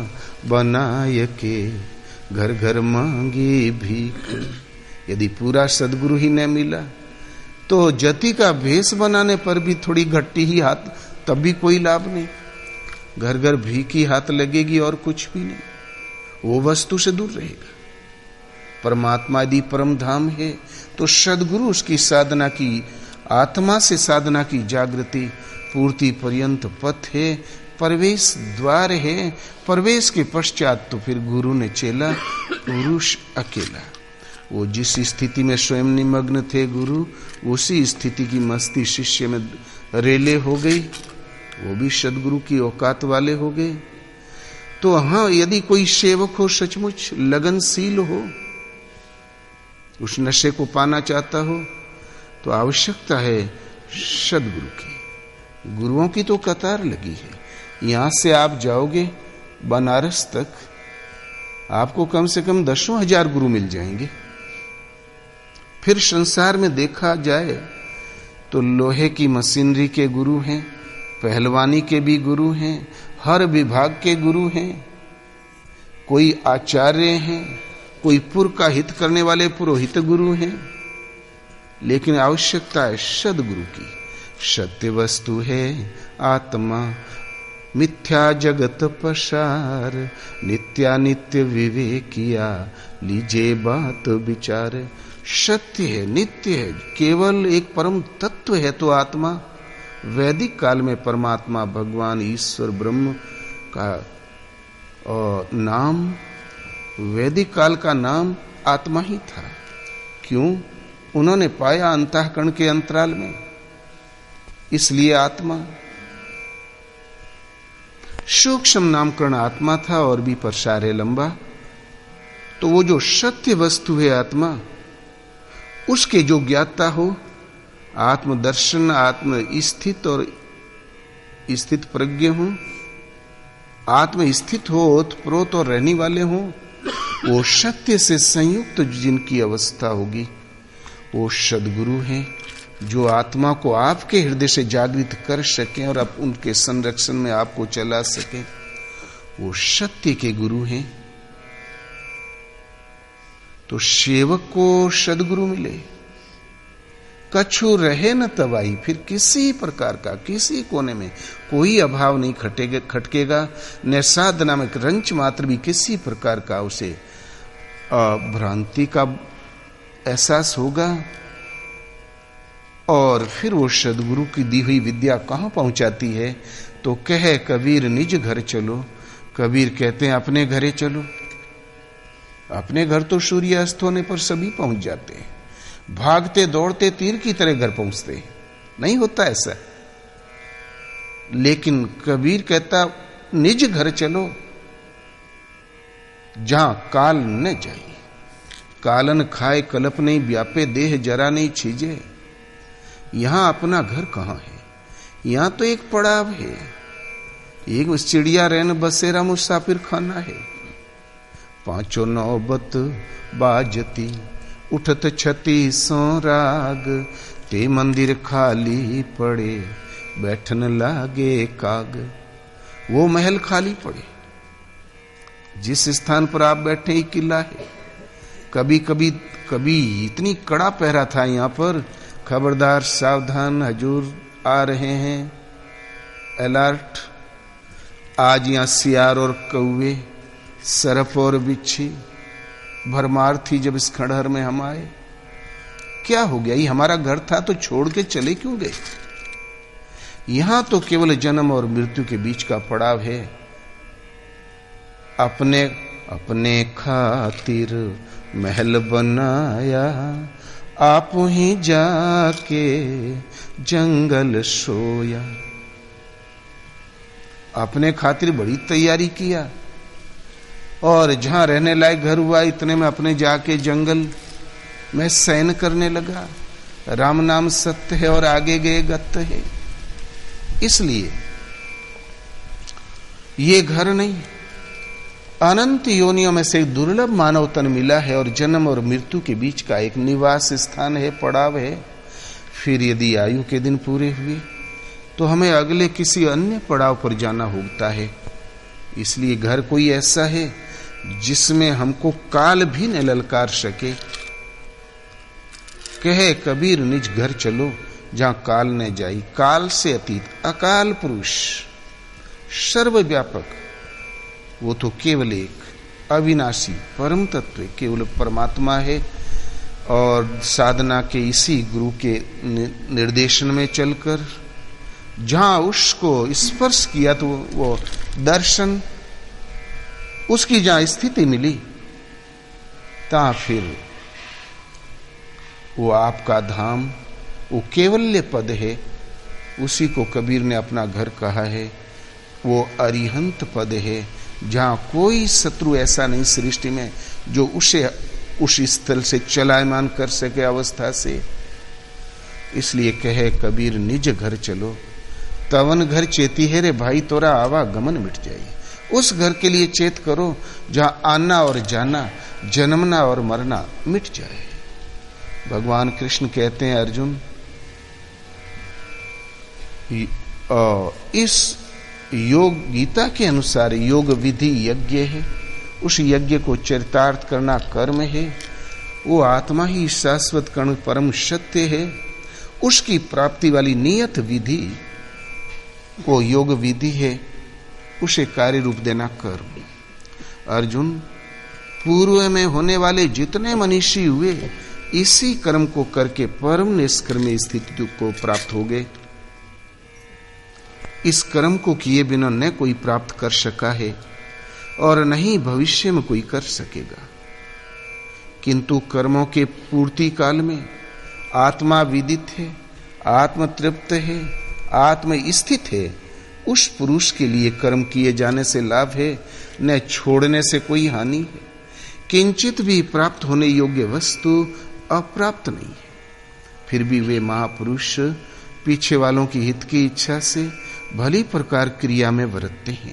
बनाय के, घर घर मांगी भीख। यदि पूरा सद्गुरु ही न मिला तो जति का भेष बनाने पर भी थोड़ी घट्टी ही हाथ, तब भी कोई लाभ नहीं। घर घर भीख ही हाथ लगेगी और कुछ भी नहीं, वो वस्तु से दूर रहेगा। परमात्मा यदि परम धाम है तो सद्गुरु उसकी साधना की, आत्मा से साधना की जागृति पूर्ति पर्यंत पथ है, प्रवेश द्वार है। प्रवेश के पश्चात तो फिर गुरु ने चेला, पुरुष अकेला। वो जिस स्थिति में स्वयं निमग्न थे गुरु, उसी स्थिति की मस्ती शिष्य में रेले हो गई, वो भी सद्गुरु की औकात वाले हो गए। तो हाँ, यदि कोई सेवक हो, सचमुच लगनशील हो, उस नशे को पाना चाहता हो, तो आवश्यकता है सद्गुरु की। गुरुओं की तो कतार लगी है। यहां से आप जाओगे बनारस तक, आपको कम से कम दसों हजार गुरु मिल जाएंगे। फिर संसार में देखा जाए तो लोहे की मशीनरी के गुरु हैं, पहलवानी के भी गुरु हैं, हर विभाग के गुरु हैं, कोई आचार्य हैं, कोई पुर का हित करने वाले पुरोहित गुरु हैं। लेकिन आवश्यकता है सद्गुरु की। सत्य वस्तु है आत्मा, मिथ्या जगत पसार, नित्यानित्य विवेकिया, लीजे बात विचार। सत्य है, नित्य है, केवल एक परम तत्व है तो आत्मा। वैदिक काल में परमात्मा भगवान ईश्वर ब्रह्म का और नाम वैदिक काल का नाम आत्मा ही था। क्यों? उन्होंने पाया अंतःकरण के अंतराल में, इसलिए आत्मा। सूक्ष्म नामकरण आत्मा था और भी प्रसार है लंबा। तो वो जो सत्य वस्तु है आत्मा, उसके जो ज्ञाता हो, आत्मदर्शन, आत्म स्थित और स्थित प्रज्ञ हो, आत्म स्थित हो, ओतप्रोत और रहने वाले हो, वो सत्य से संयुक्त जिनकी अवस्था होगी, वो सद्गुरु हैं, जो आत्मा को आपके हृदय से जागृत कर सकें और आप उनके संरक्षण में आपको चला सकें। वो सत्य के गुरु हैं। तो सेवक को सद्गुरु मिले, कछु रहे न तबाही, फिर किसी प्रकार का किसी कोने में कोई अभाव नहीं खटेगा खटकेगा, न साधना में रंच मात्र भी किसी प्रकार का उसे भ्रांति का एहसास होगा। और फिर वो सद्गुरु की दी हुई विद्या कहां पहुंचाती है? तो कहे कबीर निज घर चलो। कबीर कहते हैं अपने घरे चलो। अपने घर तो सूर्यास्त होने पर सभी पहुंच जाते हैं, भागते दौड़ते तीर की तरह घर पहुंचते हैं, नहीं होता ऐसा। लेकिन कबीर कहता निज घर चलो, जहां काल न जाए, कालन खाए कलप नहीं व्यापे, देह जरा नहीं छीजे। यहां अपना घर कहां है? यहां तो एक पड़ाव है, एक चिड़िया रैन बसेरा मुसाफिर खाना है। पांचों नौबत बाजती, उठत छती सो राग, ते मंदिर खाली पड़े, बैठन लागे काग। वो महल खाली पड़े, जिस स्थान पर आप बैठे ही किला है। कभी कभी कभी इतनी कड़ा पहरा था यहां पर, खबरदार सावधान हजूर आ रहे हैं, अलर्ट। आज यहां सियार और कौवे, सरफ और बिच्छी भरमार थी जब इस खंडहर में हम आए। क्या हो गया? ये हमारा घर था तो छोड़ के चले क्यों गए? यहां तो केवल जन्म और मृत्यु के बीच का पड़ाव है। अपने अपने खातिर महल बनाया, आप ही जाके जंगल सोया। अपने खातिर बड़ी तैयारी किया, और जहां रहने लायक घर हुआ इतने में अपने जाके जंगल में शयन करने लगा। राम नाम सत्य है और आगे गए गत्य है। इसलिए ये घर नहीं, अनंत योनियों में से एक दुर्लभ मानव तन मिला है, और जन्म और मृत्यु के बीच का एक निवास स्थान है, पड़ाव है। फिर यदि आयु के दिन पूरे हुए तो हमें अगले किसी अन्य पड़ाव पर जाना होता है। इसलिए घर कोई ऐसा है जिसमें हमको काल भी न ललकार सके। कहे कबीर निज घर चलो, जहां काल न जाई। काल से अतीत अकाल पुरुष, सर्वव्यापक, वो तो केवल एक अविनाशी परम तत्व केवल परमात्मा है। और साधना के इसी गुरु के निर्देशन में चलकर जहां उसको स्पर्श किया तो वो दर्शन, उसकी जहां स्थिति मिली, ता फिर वो आपका धाम, वो केवल्य पद है। उसी को कबीर ने अपना घर कहा है। वो अरिहंत पद है, जहां कोई शत्रु ऐसा नहीं सृष्टि में जो उसे उस स्थल से चलायमान कर सके अवस्था से। इसलिए कहे कबीर निज घर चलो, तवन घर चेती है रे भाई, तोरा आवागमन मिट जाए। उस घर के लिए चेत करो जहां आना और जाना, जन्मना और मरना मिट जाए। भगवान कृष्ण कहते हैं अर्जुन, इस योग गीता के अनुसार योग विधि यज्ञ है, उस यज्ञ को चरितार्थ करना कर्म है। वो आत्मा ही शाश्वत कर्ण परम सत्य है। उसकी प्राप्ति वाली नियत विधि वो योग विधि है, उसे कार्य रूप देना कर्म। अर्जुन, पूर्व में होने वाले जितने मनीषी हुए इसी कर्म को करके परम निष्कर्म स्थिति को प्राप्त हो गए। इस कर्म को किए बिना न कोई प्राप्त कर सका है। और नहीं भविष्य में कोई कर सकेगा। किंतु कर्मों के पूर्ति काल में आत्मा विदित है, आत्म तृप्त है, आत्म स्थित है, उस पुरुष के लिए कर्म किए जाने से लाभ है, न छोड़ने से कोई हानि है। किंचित भी प्राप्त होने योग्य वस्तु अप्राप्त नहीं है। फिर भी वे महापुरुष पीछे वालों की हित की इच्छा से भली प्रकार क्रिया में बरतते हैं।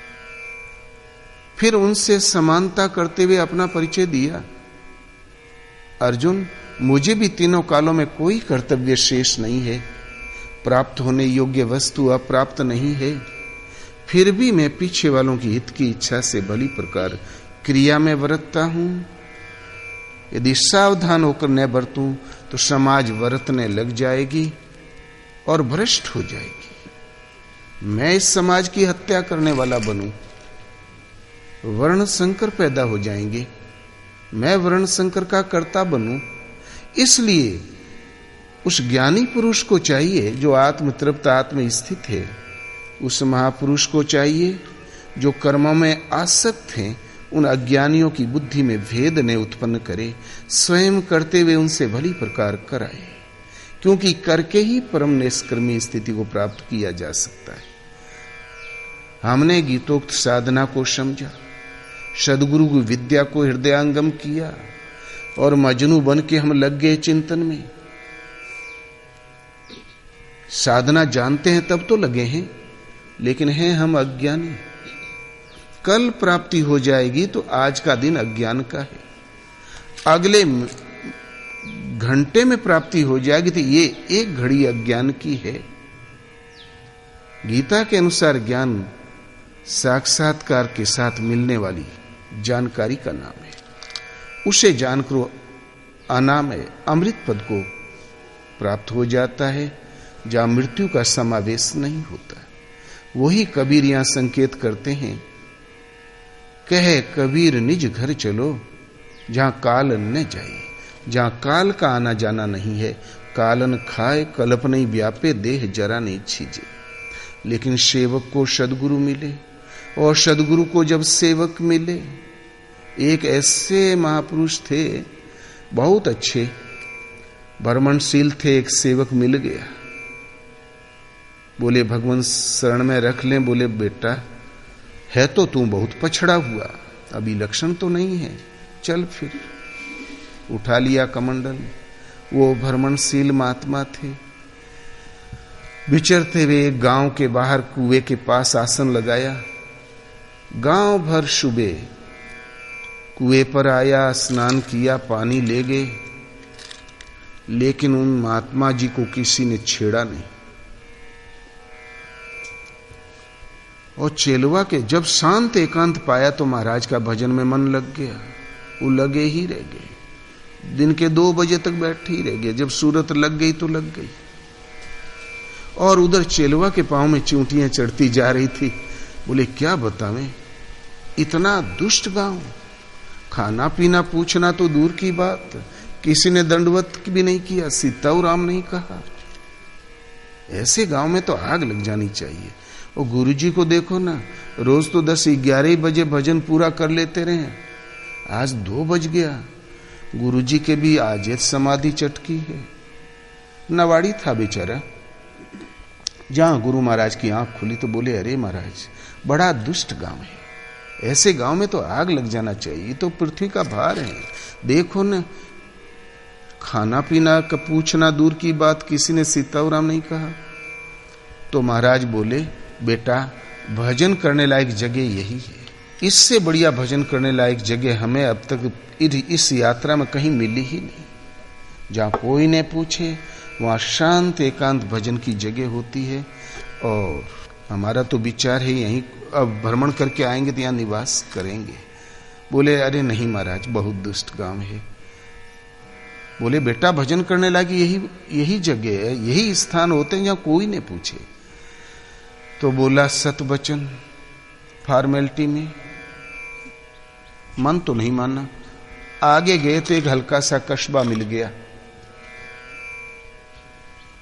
फिर उनसे समानता करते हुए अपना परिचय दिया, अर्जुन, मुझे भी तीनों कालों में कोई कर्तव्य शेष नहीं है, प्राप्त होने योग्य वस्तु अप्राप्त नहीं है, फिर भी मैं पीछे वालों की हित की इच्छा से भली प्रकार क्रिया में बरतता हूं। यदि सावधान होकर न बरतूं तो समाज बरतने लग जाएगी और भ्रष्ट हो जाएगी। मैं इस समाज की हत्या करने वाला बनूं, वर्ण संकर पैदा हो जाएंगे, मैं वर्ण संकर का कर्ता बनूं। इसलिए उस ज्ञानी पुरुष को चाहिए जो आत्म तृप्त आत्म स्थित है, उस महापुरुष को चाहिए जो कर्मों में आसक्त हैं, उन अज्ञानियों की बुद्धि में भेद ने उत्पन्न करे, स्वयं करते हुए उनसे भली प्रकार कराए, क्योंकि करके ही परम निष्कर्मी स्थिति को प्राप्त किया जा सकता है। हमने गीतोक्त साधना को समझा, सदगुरु की विद्या को हृदयांगम किया और मजनू बन के हम लग गए चिंतन में। साधना जानते हैं तब तो लगे हैं, लेकिन हैं हम अज्ञानी। कल प्राप्ति हो जाएगी तो आज का दिन अज्ञान का है, अगले घंटे में प्राप्ति हो जाएगी तो ये एक घड़ी अज्ञान की है। गीता के अनुसार ज्ञान साक्षात्कार के साथ मिलने वाली जानकारी का नाम है। उसे जानकर अनामय अमृत पद को प्राप्त हो जाता है, जहां मृत्यु का समावेश नहीं होता। वही कबीर यहां संकेत करते हैं, कहे कबीर निज घर चलो जहां काल न जाए, जहां काल का आना जाना नहीं है। कालन खाए कल्प नहीं व्यापे, देह जरा नहीं छीजे। लेकिन सेवक को सदगुरु मिले, और सदगुरु को जब सेवक मिले, एक ऐसे महापुरुष थे बहुत अच्छे भ्रमणशील थे, एक सेवक मिल गया। बोले भगवान शरण में रख लें। बोले बेटा है तो तू बहुत पछड़ा हुआ, अभी लक्षण तो नहीं है, चल फिर। उठा लिया कमंडल। वो भ्रमणशील महात्मा थे। विचरते हुए गांव के बाहर कुएं के पास आसन लगाया। गांव भर सुबह कुएं पर आया, स्नान किया, पानी ले गए, लेकिन उन महात्मा जी को किसी ने छेड़ा नहीं। और चेलवा के जब शांत एकांत पाया तो महाराज का भजन में मन लग गया। वो लगे ही रह गए, दिन के दो बजे तक बैठे ही रह गए। जब सूरत लग गई तो लग गई। और उधर चेलवा के पांव में चींटियां चढ़ती जा रही थी। बोले क्या बतावें, इतना दुष्ट गांव, खाना पीना पूछना तो दूर की बात, किसी ने दंडवत भी नहीं किया, सीता राम नहीं कहा। ऐसे गांव में तो आग लग जानी चाहिए। और गुरुजी को देखो ना, रोज तो दस ग्यारह बजे भजन पूरा कर लेते रहे, आज दो बज गया। गुरुजी के भी आज समाधि चटकी है। नवाड़ी था बेचारा। जहां गुरु महाराज की आंख खुली तो बोले अरे महाराज बड़ा दुष्ट गांव है, ऐसे गांव में तो आग लग जाना चाहिए, तो पृथ्वी का भार है। देखो न, खाना पीना का पूछना दूर की बात, किसी ने सीता राम नहीं कहा। तो महाराज बोले बेटा भजन करने लायक जगह यही है, इससे बढ़िया भजन करने लायक जगह हमें अब तक इस यात्रा में कहीं मिली ही नहीं। जहां कोई ने पूछे वहां शांत एकांत भजन की जगह होती है। और हमारा तो विचार है यहीं अब भ्रमण करके आएंगे तो यहां निवास करेंगे। बोले अरे नहीं महाराज बहुत दुष्ट गांव है। बोले बेटा भजन करने लायक यही यही जगह है, यही स्थान होते हैं जहां कोई ने पूछे। तो बोला सत वचन फॉर्मेलिटी में, मन तो नहीं माना। आगे गए तो एक हल्का सा कस्बा मिल गया।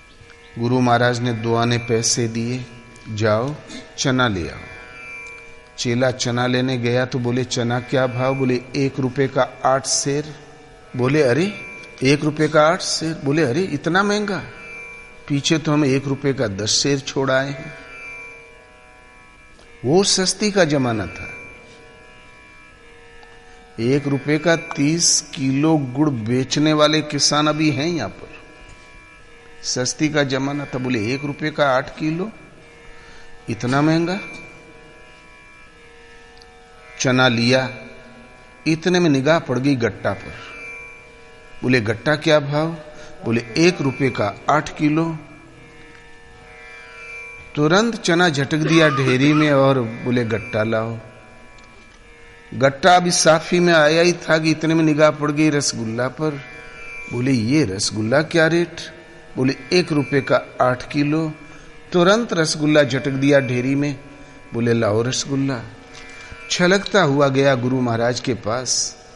गुरु महाराज ने दो आने पैसे दिए, जाओ चना ले आओ। चेला चना लेने गया तो बोले चना क्या भाव? बोले एक रुपए का आठ सेर। बोले अरे एक रुपए का आठ सेर? बोले अरे इतना महंगा, पीछे तो हम एक रुपए का दस सेर छोड़ आए हैं। वो सस्ती का जमाना था। एक रुपए का तीस किलो गुड़ बेचने वाले किसान अभी हैं यहां पर। सस्ती का जमाना था। बोले एक रुपए का आठ किलो, इतना महंगा। चना लिया, इतने में निगाह पड़ गई गट्टा पर। बोले गट्टा क्या भाव? बोले एक रुपए का आठ किलो। तुरंत चना झटक दिया ढेरी में और बोले गट्टा लाओ। गट्टा अभी साफी में आया ही था कि इतने में निगाह पड़ गई रसगुल्ला पर। बोले ये रसगुल्ला क्या रेट? बोले एक रुपए का आठ किलो। तुरंत रसगुल्ला झटक दिया ढेरी में। बोले लाओ रसगुल्ला। छलकता हुआ गया गुरु महाराज के पास,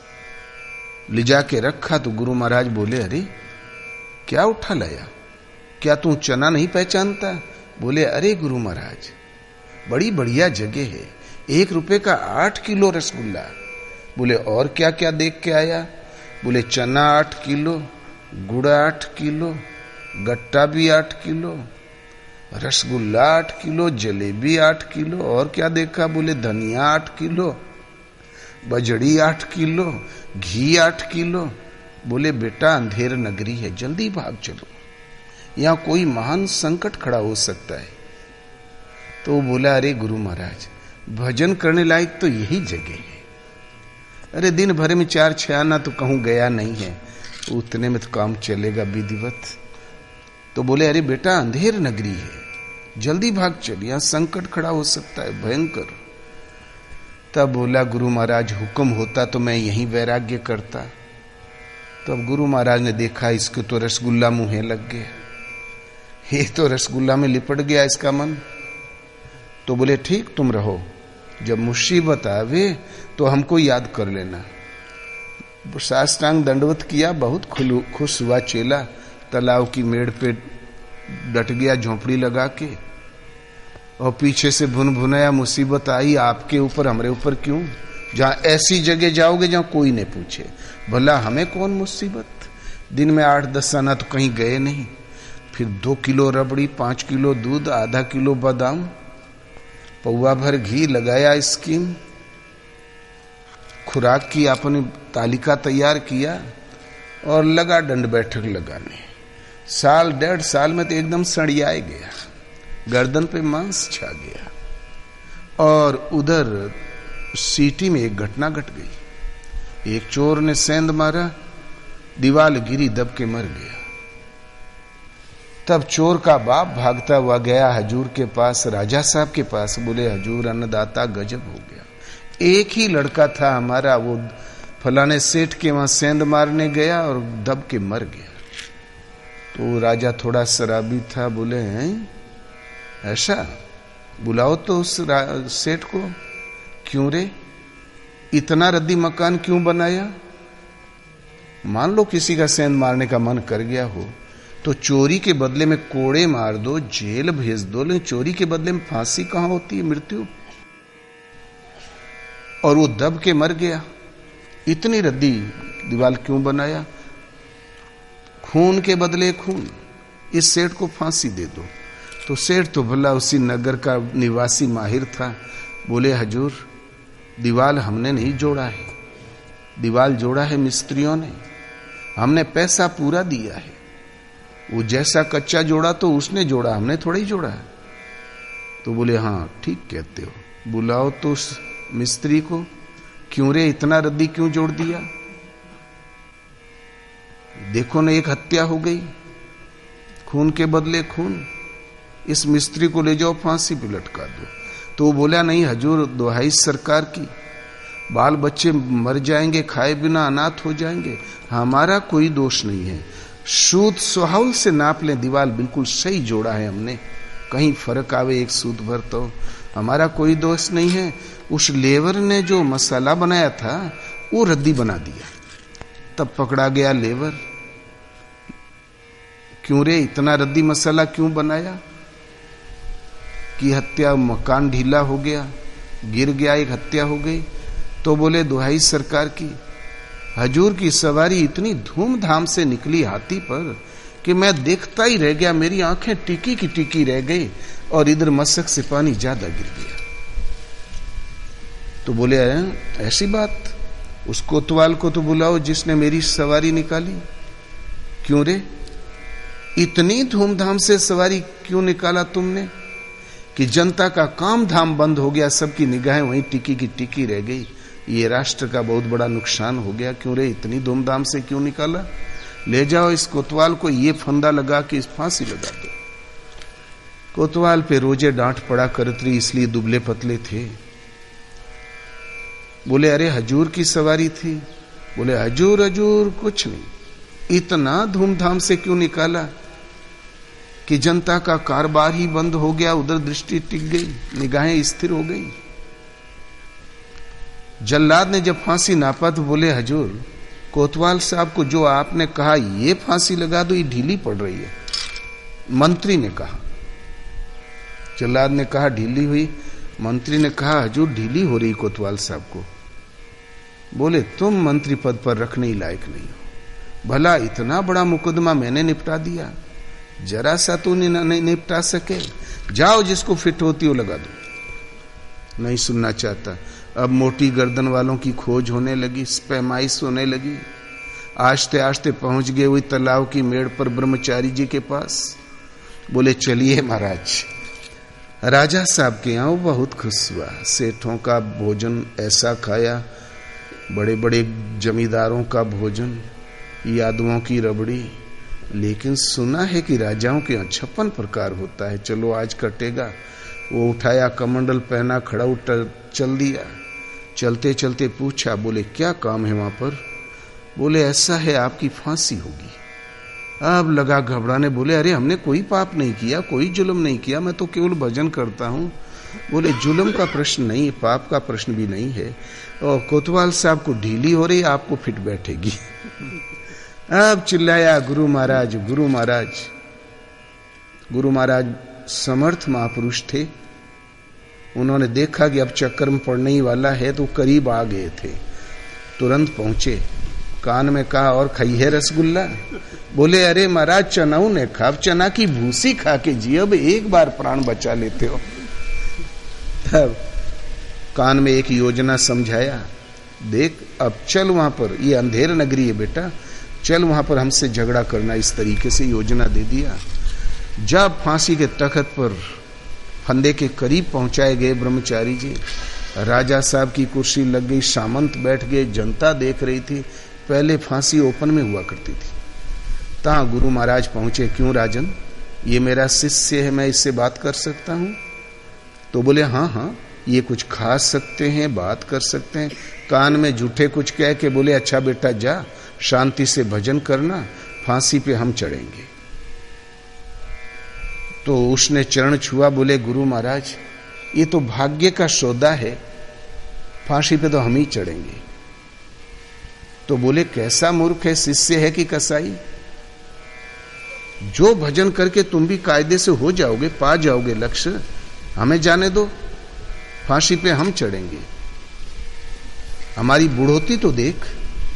ले जाके रखा तो गुरु महाराज बोले अरे क्या उठा लाया? क्या तू चना नहीं पहचानता? बोले अरे गुरु महाराज बड़ी बढ़िया जगह है, एक रुपए का आठ किलो रसगुल्ला। बोले और क्या क्या देख के आया? बोले चना आठ किलो, गुड़ आठ किलो, गट्टा भी आठ किलो, रसगुल्ला आठ किलो, जलेबी आठ किलो। और क्या देखा? बोले धनिया आठ किलो, बजड़ी आठ किलो, घी आठ किलो। बोले बेटा अंधेर नगरी है, जल्दी भाग चलो, यहां कोई महान संकट खड़ा हो सकता है। तो बोला अरे गुरु महाराज भजन करने लायक तो यही जगह है। अरे दिन भर में चार छह आना तो कहूं गया नहीं है, उतने में तो काम चलेगा विधिवत। तो बोले अरे बेटा अंधेर नगरी है, जल्दी भाग चल, यहां संकट खड़ा हो सकता है भयंकर। तब बोला गुरु महाराज हुक्म होता तो मैं यही वैराग्य करता। तब गुरु महाराज ने देखा इसको तो रसगुल्ला मुंह लग गया, ये तो रसगुल्ला में लिपट गया इसका मन। तो बोले ठीक तुम रहो, जब मुसीबत आवे तो हमको याद कर लेना। साष्टांग दंडवत किया, बहुत खुश हुआ चेला। तालाब की मेड़ पे डट गया झोंपड़ी लगा के, और पीछे से भुन भुनाया मुसीबत आई आपके ऊपर हमरे ऊपर क्यों? जहां ऐसी जगह जाओगे जहां कोई नहीं पूछे, भला हमें कौन मुसीबत? दिन में आठ दस आना तो कहीं गए नहीं। फिर दो किलो रबड़ी, पांच किलो दूध, आधा किलो बादाम, पौवा भर घी लगाया स्कीम, खुराक की आपने तालिका तैयार किया और लगा दंड बैठक लगाने। साल डेढ़ साल में तो एकदम सड़ियाए गया, गर्दन पे मांस छा गया। और उधर सीटी में एक घटना घट गई। एक चोर ने सेंध मारा, दीवाल गिरी, दब के मर गया। तब चोर का बाप भागता हुआ गया हजूर के पास, राजा साहब के पास। बोले हजूर अन्नदाता गजब हो गया, एक ही लड़का था हमारा, वो फलाने सेठ के वहां सेंध मारने गया और दब के मर गया। तो राजा थोड़ा शराबी था, बोले हैं ऐसा? बुलाओ तो उस सेठ को। क्यों रे, इतना रद्दी मकान क्यों बनाया? मान लो किसी का सेंध मारने का मन कर गया हो तो चोरी के बदले में कोड़े मार दो, जेल भेज दो, लेकिन चोरी के बदले में फांसी कहां होती है, मृत्यु। और वो दब के मर गया, इतनी रद्दी दीवार क्यों बनाया? खून के बदले खून, इस सेठ को फांसी दे दो। तो सेठ तो भला उसी नगर का निवासी माहिर था। बोले हजूर दीवाल हमने नहीं जोड़ा है, दीवाल जोड़ा है मिस्त्रियों ने, हमने पैसा पूरा दिया है। वो जैसा कच्चा जोड़ा तो उसने जोड़ा, हमने थोड़ा ही जोड़ा है। तो बोले हाँ ठीक कहते हो, बुलाओ तो उस मिस्त्री को। क्यों रे, इतना रद्दी क्यों जोड़ दिया? देखो ना एक हत्या हो गई, खून के बदले खून, इस मिस्त्री को ले जाओ फांसी पे लटका दो। तो वो बोला नहीं हजूर, दुहाई सरकार की, बाल बच्चे मर जाएंगे, खाए बिना अनाथ हो जाएंगे, हमारा कोई दोष नहीं है। सूद सुहाउल से नाप लें, दीवार बिल्कुल सही जोड़ा है हमने, कहीं फर्क आवे एक सूद भर तो हमारा कोई दोष नहीं है। उस लेबर ने जो मसाला बनाया था वो रद्दी बना दिया। तब पकड़ा गया लेबर। क्यों रे, इतना रद्दी मसाला क्यों बनाया? कि हत्या, मकान ढीला हो गया, गिर गया, एक हत्या हो गई। तो बोले दुहाई सरकार की, हजूर की सवारी इतनी धूमधाम से निकली हाथी पर कि मैं देखता ही रह गया, मेरी आंखें टिकी की टिकी रह गई और इधर मस्तक से पानी ज्यादा गिर गया। तो बोले ऐसी बात, उस कोतवाल को तो बुलाओ जिसने मेरी सवारी निकाली। क्यों रे, इतनी धूमधाम से सवारी क्यों निकाला तुमने कि जनता का काम धाम बंद हो गया, सबकी निगाहें वहीं टिकी की टिकी रह गई। ये राष्ट्र का बहुत बड़ा नुकसान हो गया। क्यों रे, इतनी धूमधाम से क्यों निकाला? ले जाओ इस कोतवाल को, ये फंदा लगा के इस फांसी लगा दो। कोतवाल पे रोजे डांट पड़ा करतरी, इसलिए दुबले पतले थे। बोले अरे हजूर की सवारी थी। बोले हजूर हजूर कुछ नहीं, इतना धूमधाम से क्यों निकाला कि जनता का कारोबार ही बंद हो गया, उधर दृष्टि टिक गई, निगाहें स्थिर हो गई। जल्लाद ने जब फांसी नापा तो बोले हजूर, कोतवाल साहब को जो आपने कहा ये फांसी लगा दो, ये ढीली पड़ रही है। मंत्री ने कहा, जल्लाद ने कहा ढीली हुई। मंत्री ने कहा हजूर ढीली हो रही कोतवाल साहब को। बोले तुम मंत्री पद पर रखने ही लायक नहीं हो। भला इतना बड़ा मुकदमा मैंने निपटा दिया, जरा सा तो नहीं निपटा सके? जाओ जिसको फिट होती हो लगा दो। नहीं सुनना चाहता। अब मोटी गर्दन वालों की खोज होने लगी, पैमाइश होने लगी। आस्ते आस्ते पहुंच गए हुई तालाब की मेड़ पर ब्रह्मचारी जी के पास। बोले चलिए महाराज। राजा साहब के यहाँ बहुत खुश हुआ, सेठों का भोजन ऐसा खाया, बड़े बड़े जमींदारों का भोजन, यादवों की रबड़ी। लेकिन सुना है कि राजाओं के यहाँ छप्पन प्रकार होता है, चलो आज कटेगा। वो उठाया, कमंडल पहना, खड़ा उठ चल दिया। चलते चलते पूछा, बोले क्या काम है वहां पर? बोले ऐसा है आपकी फांसी होगी। अब लगा घबराने। बोले अरे हमने कोई पाप नहीं किया, कोई जुल्म नहीं किया, मैं तो केवल भजन करता हूं। बोले जुल्म का प्रश्न नहीं, पाप का प्रश्न भी नहीं है। और कोतवाल साहब को ढीली हो रही, आपको फिट बैठेगी। अब चिल्लाया गुरु महाराज, गुरु महाराज। गुरु महाराज समर्थ महापुरुष थे। उन्होंने देखा कि अब चक्कर में पड़ने ही वाला है, तो करीब आ गए थे। तुरंत पहुंचे, कान में कहा और खाई है रसगुल्ला? बोले अरे महाराज चनाऊ ने खा, चना की भूसी खा के जी, अब एक बार प्राण बचा लेते हो। तब कान में एक योजना समझाया, देख अब चल वहां पर, ये अंधेर नगरी है बेटा, चल वहां पर हमसे झगड़ा करना, इस तरीके से योजना दे दिया। जब फांसी के तख्त पर फंदे के करीब पहुंचाए गए ब्रह्मचारी जी, राजा साहब की कुर्सी लग गई, सामंत बैठ गए, जनता देख रही थी। पहले फांसी ओपन में हुआ करती थी। तहां गुरु महाराज पहुंचे। क्यों राजन, ये मेरा शिष्य है, मैं इससे बात कर सकता हूं? तो बोले हाँ हाँ, ये कुछ खा सकते हैं, बात कर सकते हैं। कान में झूठे कुछ कह के बोले अच्छा बेटा जा, शांति से भजन करना, फांसी पे हम चढ़ेंगे। तो उसने चरण छुआ। बोले गुरु महाराज ये तो भाग्य का सौदा है, फांसी पे तो हम ही चढ़ेंगे। तो बोले कैसा मूर्ख है, शिष्य है कि कसाई? जो भजन करके तुम भी कायदे से हो जाओगे, पा जाओगे लक्ष्य, हमें जाने दो, फांसी पे हम चढ़ेंगे। हमारी बुढ़ोती तो देख,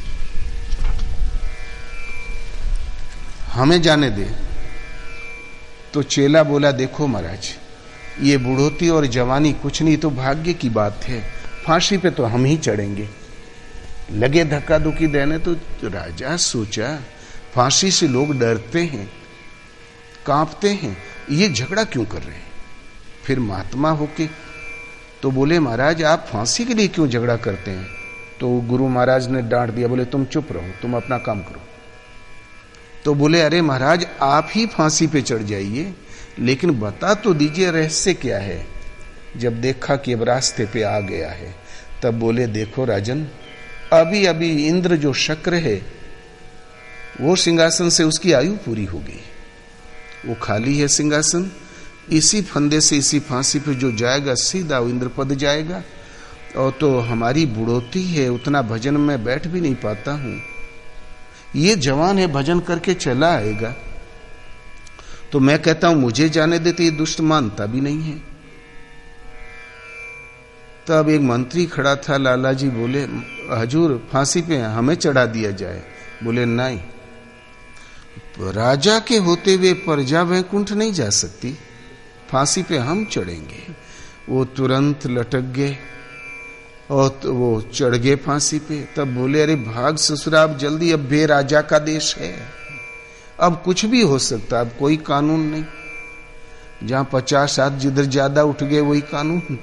हमें जाने दे। तो चेला बोला देखो महाराज, ये बुढ़ोती और जवानी कुछ नहीं, तो भाग्य की बात है, फांसी पे तो हम ही चढ़ेंगे। लगे धक्का धुक्की देने। तो राजा सोचा फांसी से लोग डरते हैं, कांपते हैं, ये झगड़ा क्यों कर रहे हैं? फिर महात्मा होके तो बोले महाराज आप फांसी के लिए क्यों झगड़ा करते हैं? तो गुरु महाराज ने डांट दिया, बोले तुम चुप रहो, तुम अपना काम करो। तो बोले अरे महाराज आप ही फांसी पे चढ़ जाइए, लेकिन बता तो दीजिए रहस्य क्या है। जब देखा कि अब रास्ते पे आ गया है, तब बोले देखो राजन, अभी अभी इंद्र जो शक्र है वो सिंहासन से उसकी आयु पूरी हो गई, वो खाली है सिंहासन। इसी फंदे से, इसी फांसी पे जो जाएगा सीधा इंद्र पद जाएगा। और तो हमारी बुढ़ोती है, उतना भजन में बैठ भी नहीं पाता हूं। ये जवान है, भजन करके चला आएगा। तो मैं कहता हूं मुझे जाने देते, ये दुष्ट मानता भी नहीं है। तब एक मंत्री खड़ा था, लाला जी बोले, हजूर फांसी पे हमें चढ़ा दिया जाए। बोले नहीं, राजा के होते हुए प्रजा वैकुंठ नहीं जा सकती, फांसी पे हम चढ़ेंगे। वो तुरंत लटक गए और तो वो चढ़ गए फांसी पे। तब बोले, अरे भाग ससुरा, अब जल्दी, अब बे राजा का देश है, अब कुछ भी हो सकता, अब कोई कानून नहीं। जहां पचास हाथ जिधर ज्यादा उठ गए वही कानून।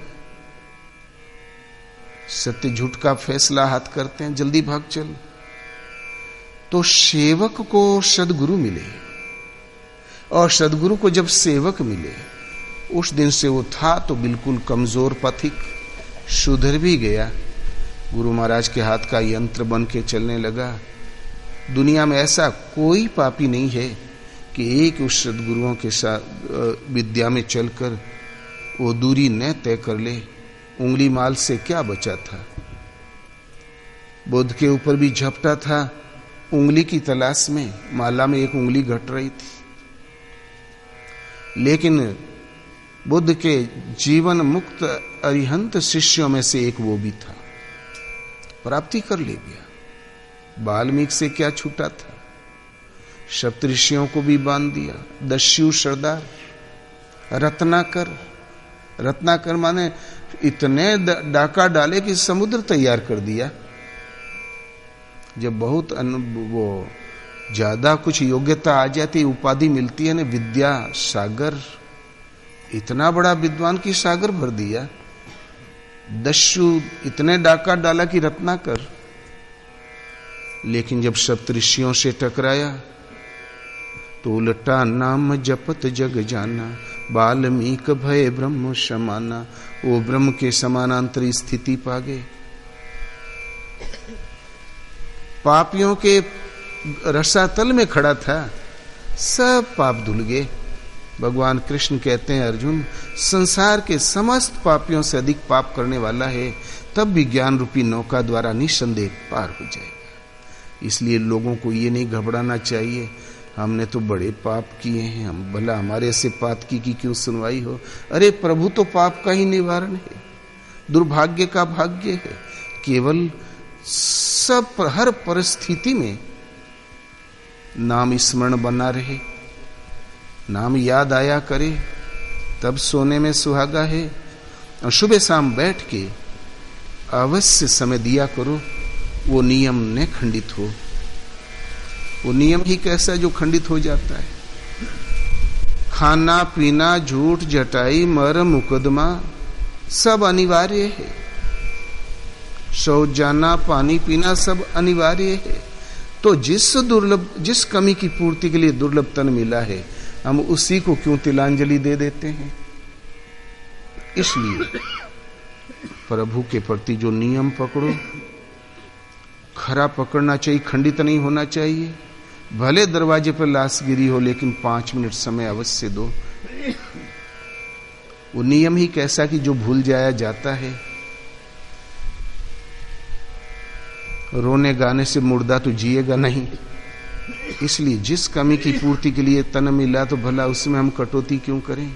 सत्य झूठ का फैसला हाथ करते हैं, जल्दी भाग चल। तो सेवक को सदगुरु मिले, और सदगुरु को जब सेवक मिले, उस दिन से वो था तो बिल्कुल कमजोर पथिक, सुधर भी गया, गुरु महाराज के हाथ का यंत्र बन के चलने लगा। दुनिया में ऐसा कोई पापी नहीं है कि एक उस सदगुरुओं के साथ विद्या में चलकर वो दूरी न तय कर ले। उंगली माल से क्या बचा था? बुद्ध के ऊपर भी झपटा था उंगली की तलाश में, माला में एक उंगली घट रही थी, लेकिन बुद्ध के जीवन मुक्त अरिहंत शिष्यों में से एक वो भी था, प्राप्ति कर ले गया। वाल्मीकि से क्या छूटा था? सप्तऋषियों को भी बांध दिया। दस्यु सरदार, रत्नाकर, रत्नाकर माने इतने डाका डाले कि समुद्र तैयार कर दिया। जब बहुत वो ज्यादा कुछ योग्यता आ जाती, उपाधि मिलती है ना, विद्या सागर, इतना बड़ा विद्वान की सागर भर दिया। दस्यु इतने डाका डाला कि रत्नाकर। लेकिन जब सप्तऋषियों से टकराया तो उल्टा नाम जपत जग जाना, वाल्मीकि भय ब्रह्म समाना। वो ब्रह्म के समानांतरी स्थिति पा गए। पापियों के रसातल में खड़ा था, सब पाप धुल गए। भगवान कृष्ण कहते हैं, अर्जुन संसार के समस्त पापियों से अधिक पाप करने वाला है, तब भी ज्ञान रूपी नौका द्वारा निसंदेह पार हो जाएगा। इसलिए लोगों को ये नहीं घबराना चाहिए, हमने तो बड़े पाप किए हैं, हम भला हमारे से पातकी की क्यों सुनवाई हो। अरे प्रभु तो पाप का ही निवारण है, दुर्भाग्य का भाग्य है। केवल सब हर परिस्थिति में नाम स्मरण बना रहे, नाम याद आया करे, तब सोने में सुहागा है। और सुबह शाम बैठ के अवश्य समय दिया करो, वो नियम न खंडित हो। वो नियम ही कैसा जो खंडित हो जाता है। खाना पीना, झूठ जटाई, मर मुकदमा सब अनिवार्य है। शौच जाना, पानी पीना सब अनिवार्य है। तो जिस दुर्लभ जिस कमी की पूर्ति के लिए दुर्लभ तन मिला है, हम उसी को क्यों तिलांजलि दे देते हैं। इसलिए प्रभु के प्रति जो नियम पकड़ो, खरा पकड़ना चाहिए, खंडित नहीं होना चाहिए। भले दरवाजे पर लाश गिरी हो, लेकिन पांच मिनट समय अवश्य दो। वो नियम ही कैसा कि जो भूल जाया जाता है। रोने गाने से मुर्दा तो जिएगा नहीं। इसलिए जिस कमी की पूर्ति के लिए तन मिला, तो भला उसमें हम कटौती क्यों करें।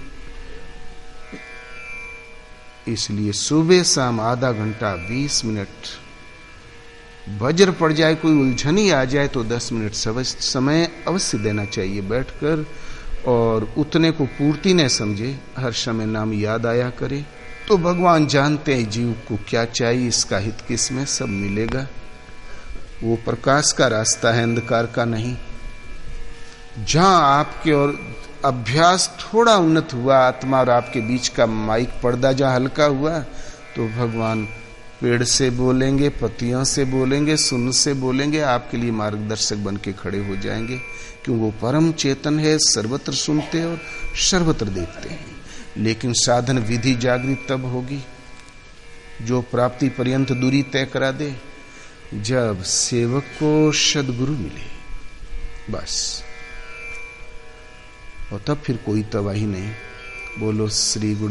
इसलिए सुबह शाम आधा घंटा, बीस मिनट, वज्र पड़ जाए, कोई उलझनी आ जाए तो दस मिनट समय अवश्य देना चाहिए बैठकर। और उतने को पूर्ति न समझे, हर समय नाम याद आया करे। तो भगवान जानते हैं जीव को क्या चाहिए, इसका हित किसमें, सब मिलेगा। वो प्रकाश का रास्ता है, अंधकार का नहीं। जहां आपके और अभ्यास थोड़ा उन्नत हुआ, आत्मा और आपके बीच का माइक पर्दा जहां हल्का हुआ, तो भगवान पेड़ से बोलेंगे, पत्तियों से बोलेंगे, सुन से बोलेंगे, आपके लिए मार्गदर्शक बन के खड़े हो जाएंगे। क्यों वो परम चेतन है, सर्वत्र सुनते और सर्वत्र देखते हैं। लेकिन साधन विधि जागृत तब होगी जो प्राप्ति पर्यंत दूरी तय करा दे, जब सेवक को सद्गुरु मिले, बस। और तब फिर कोई तबाही नहीं। बोलो श्री गुरु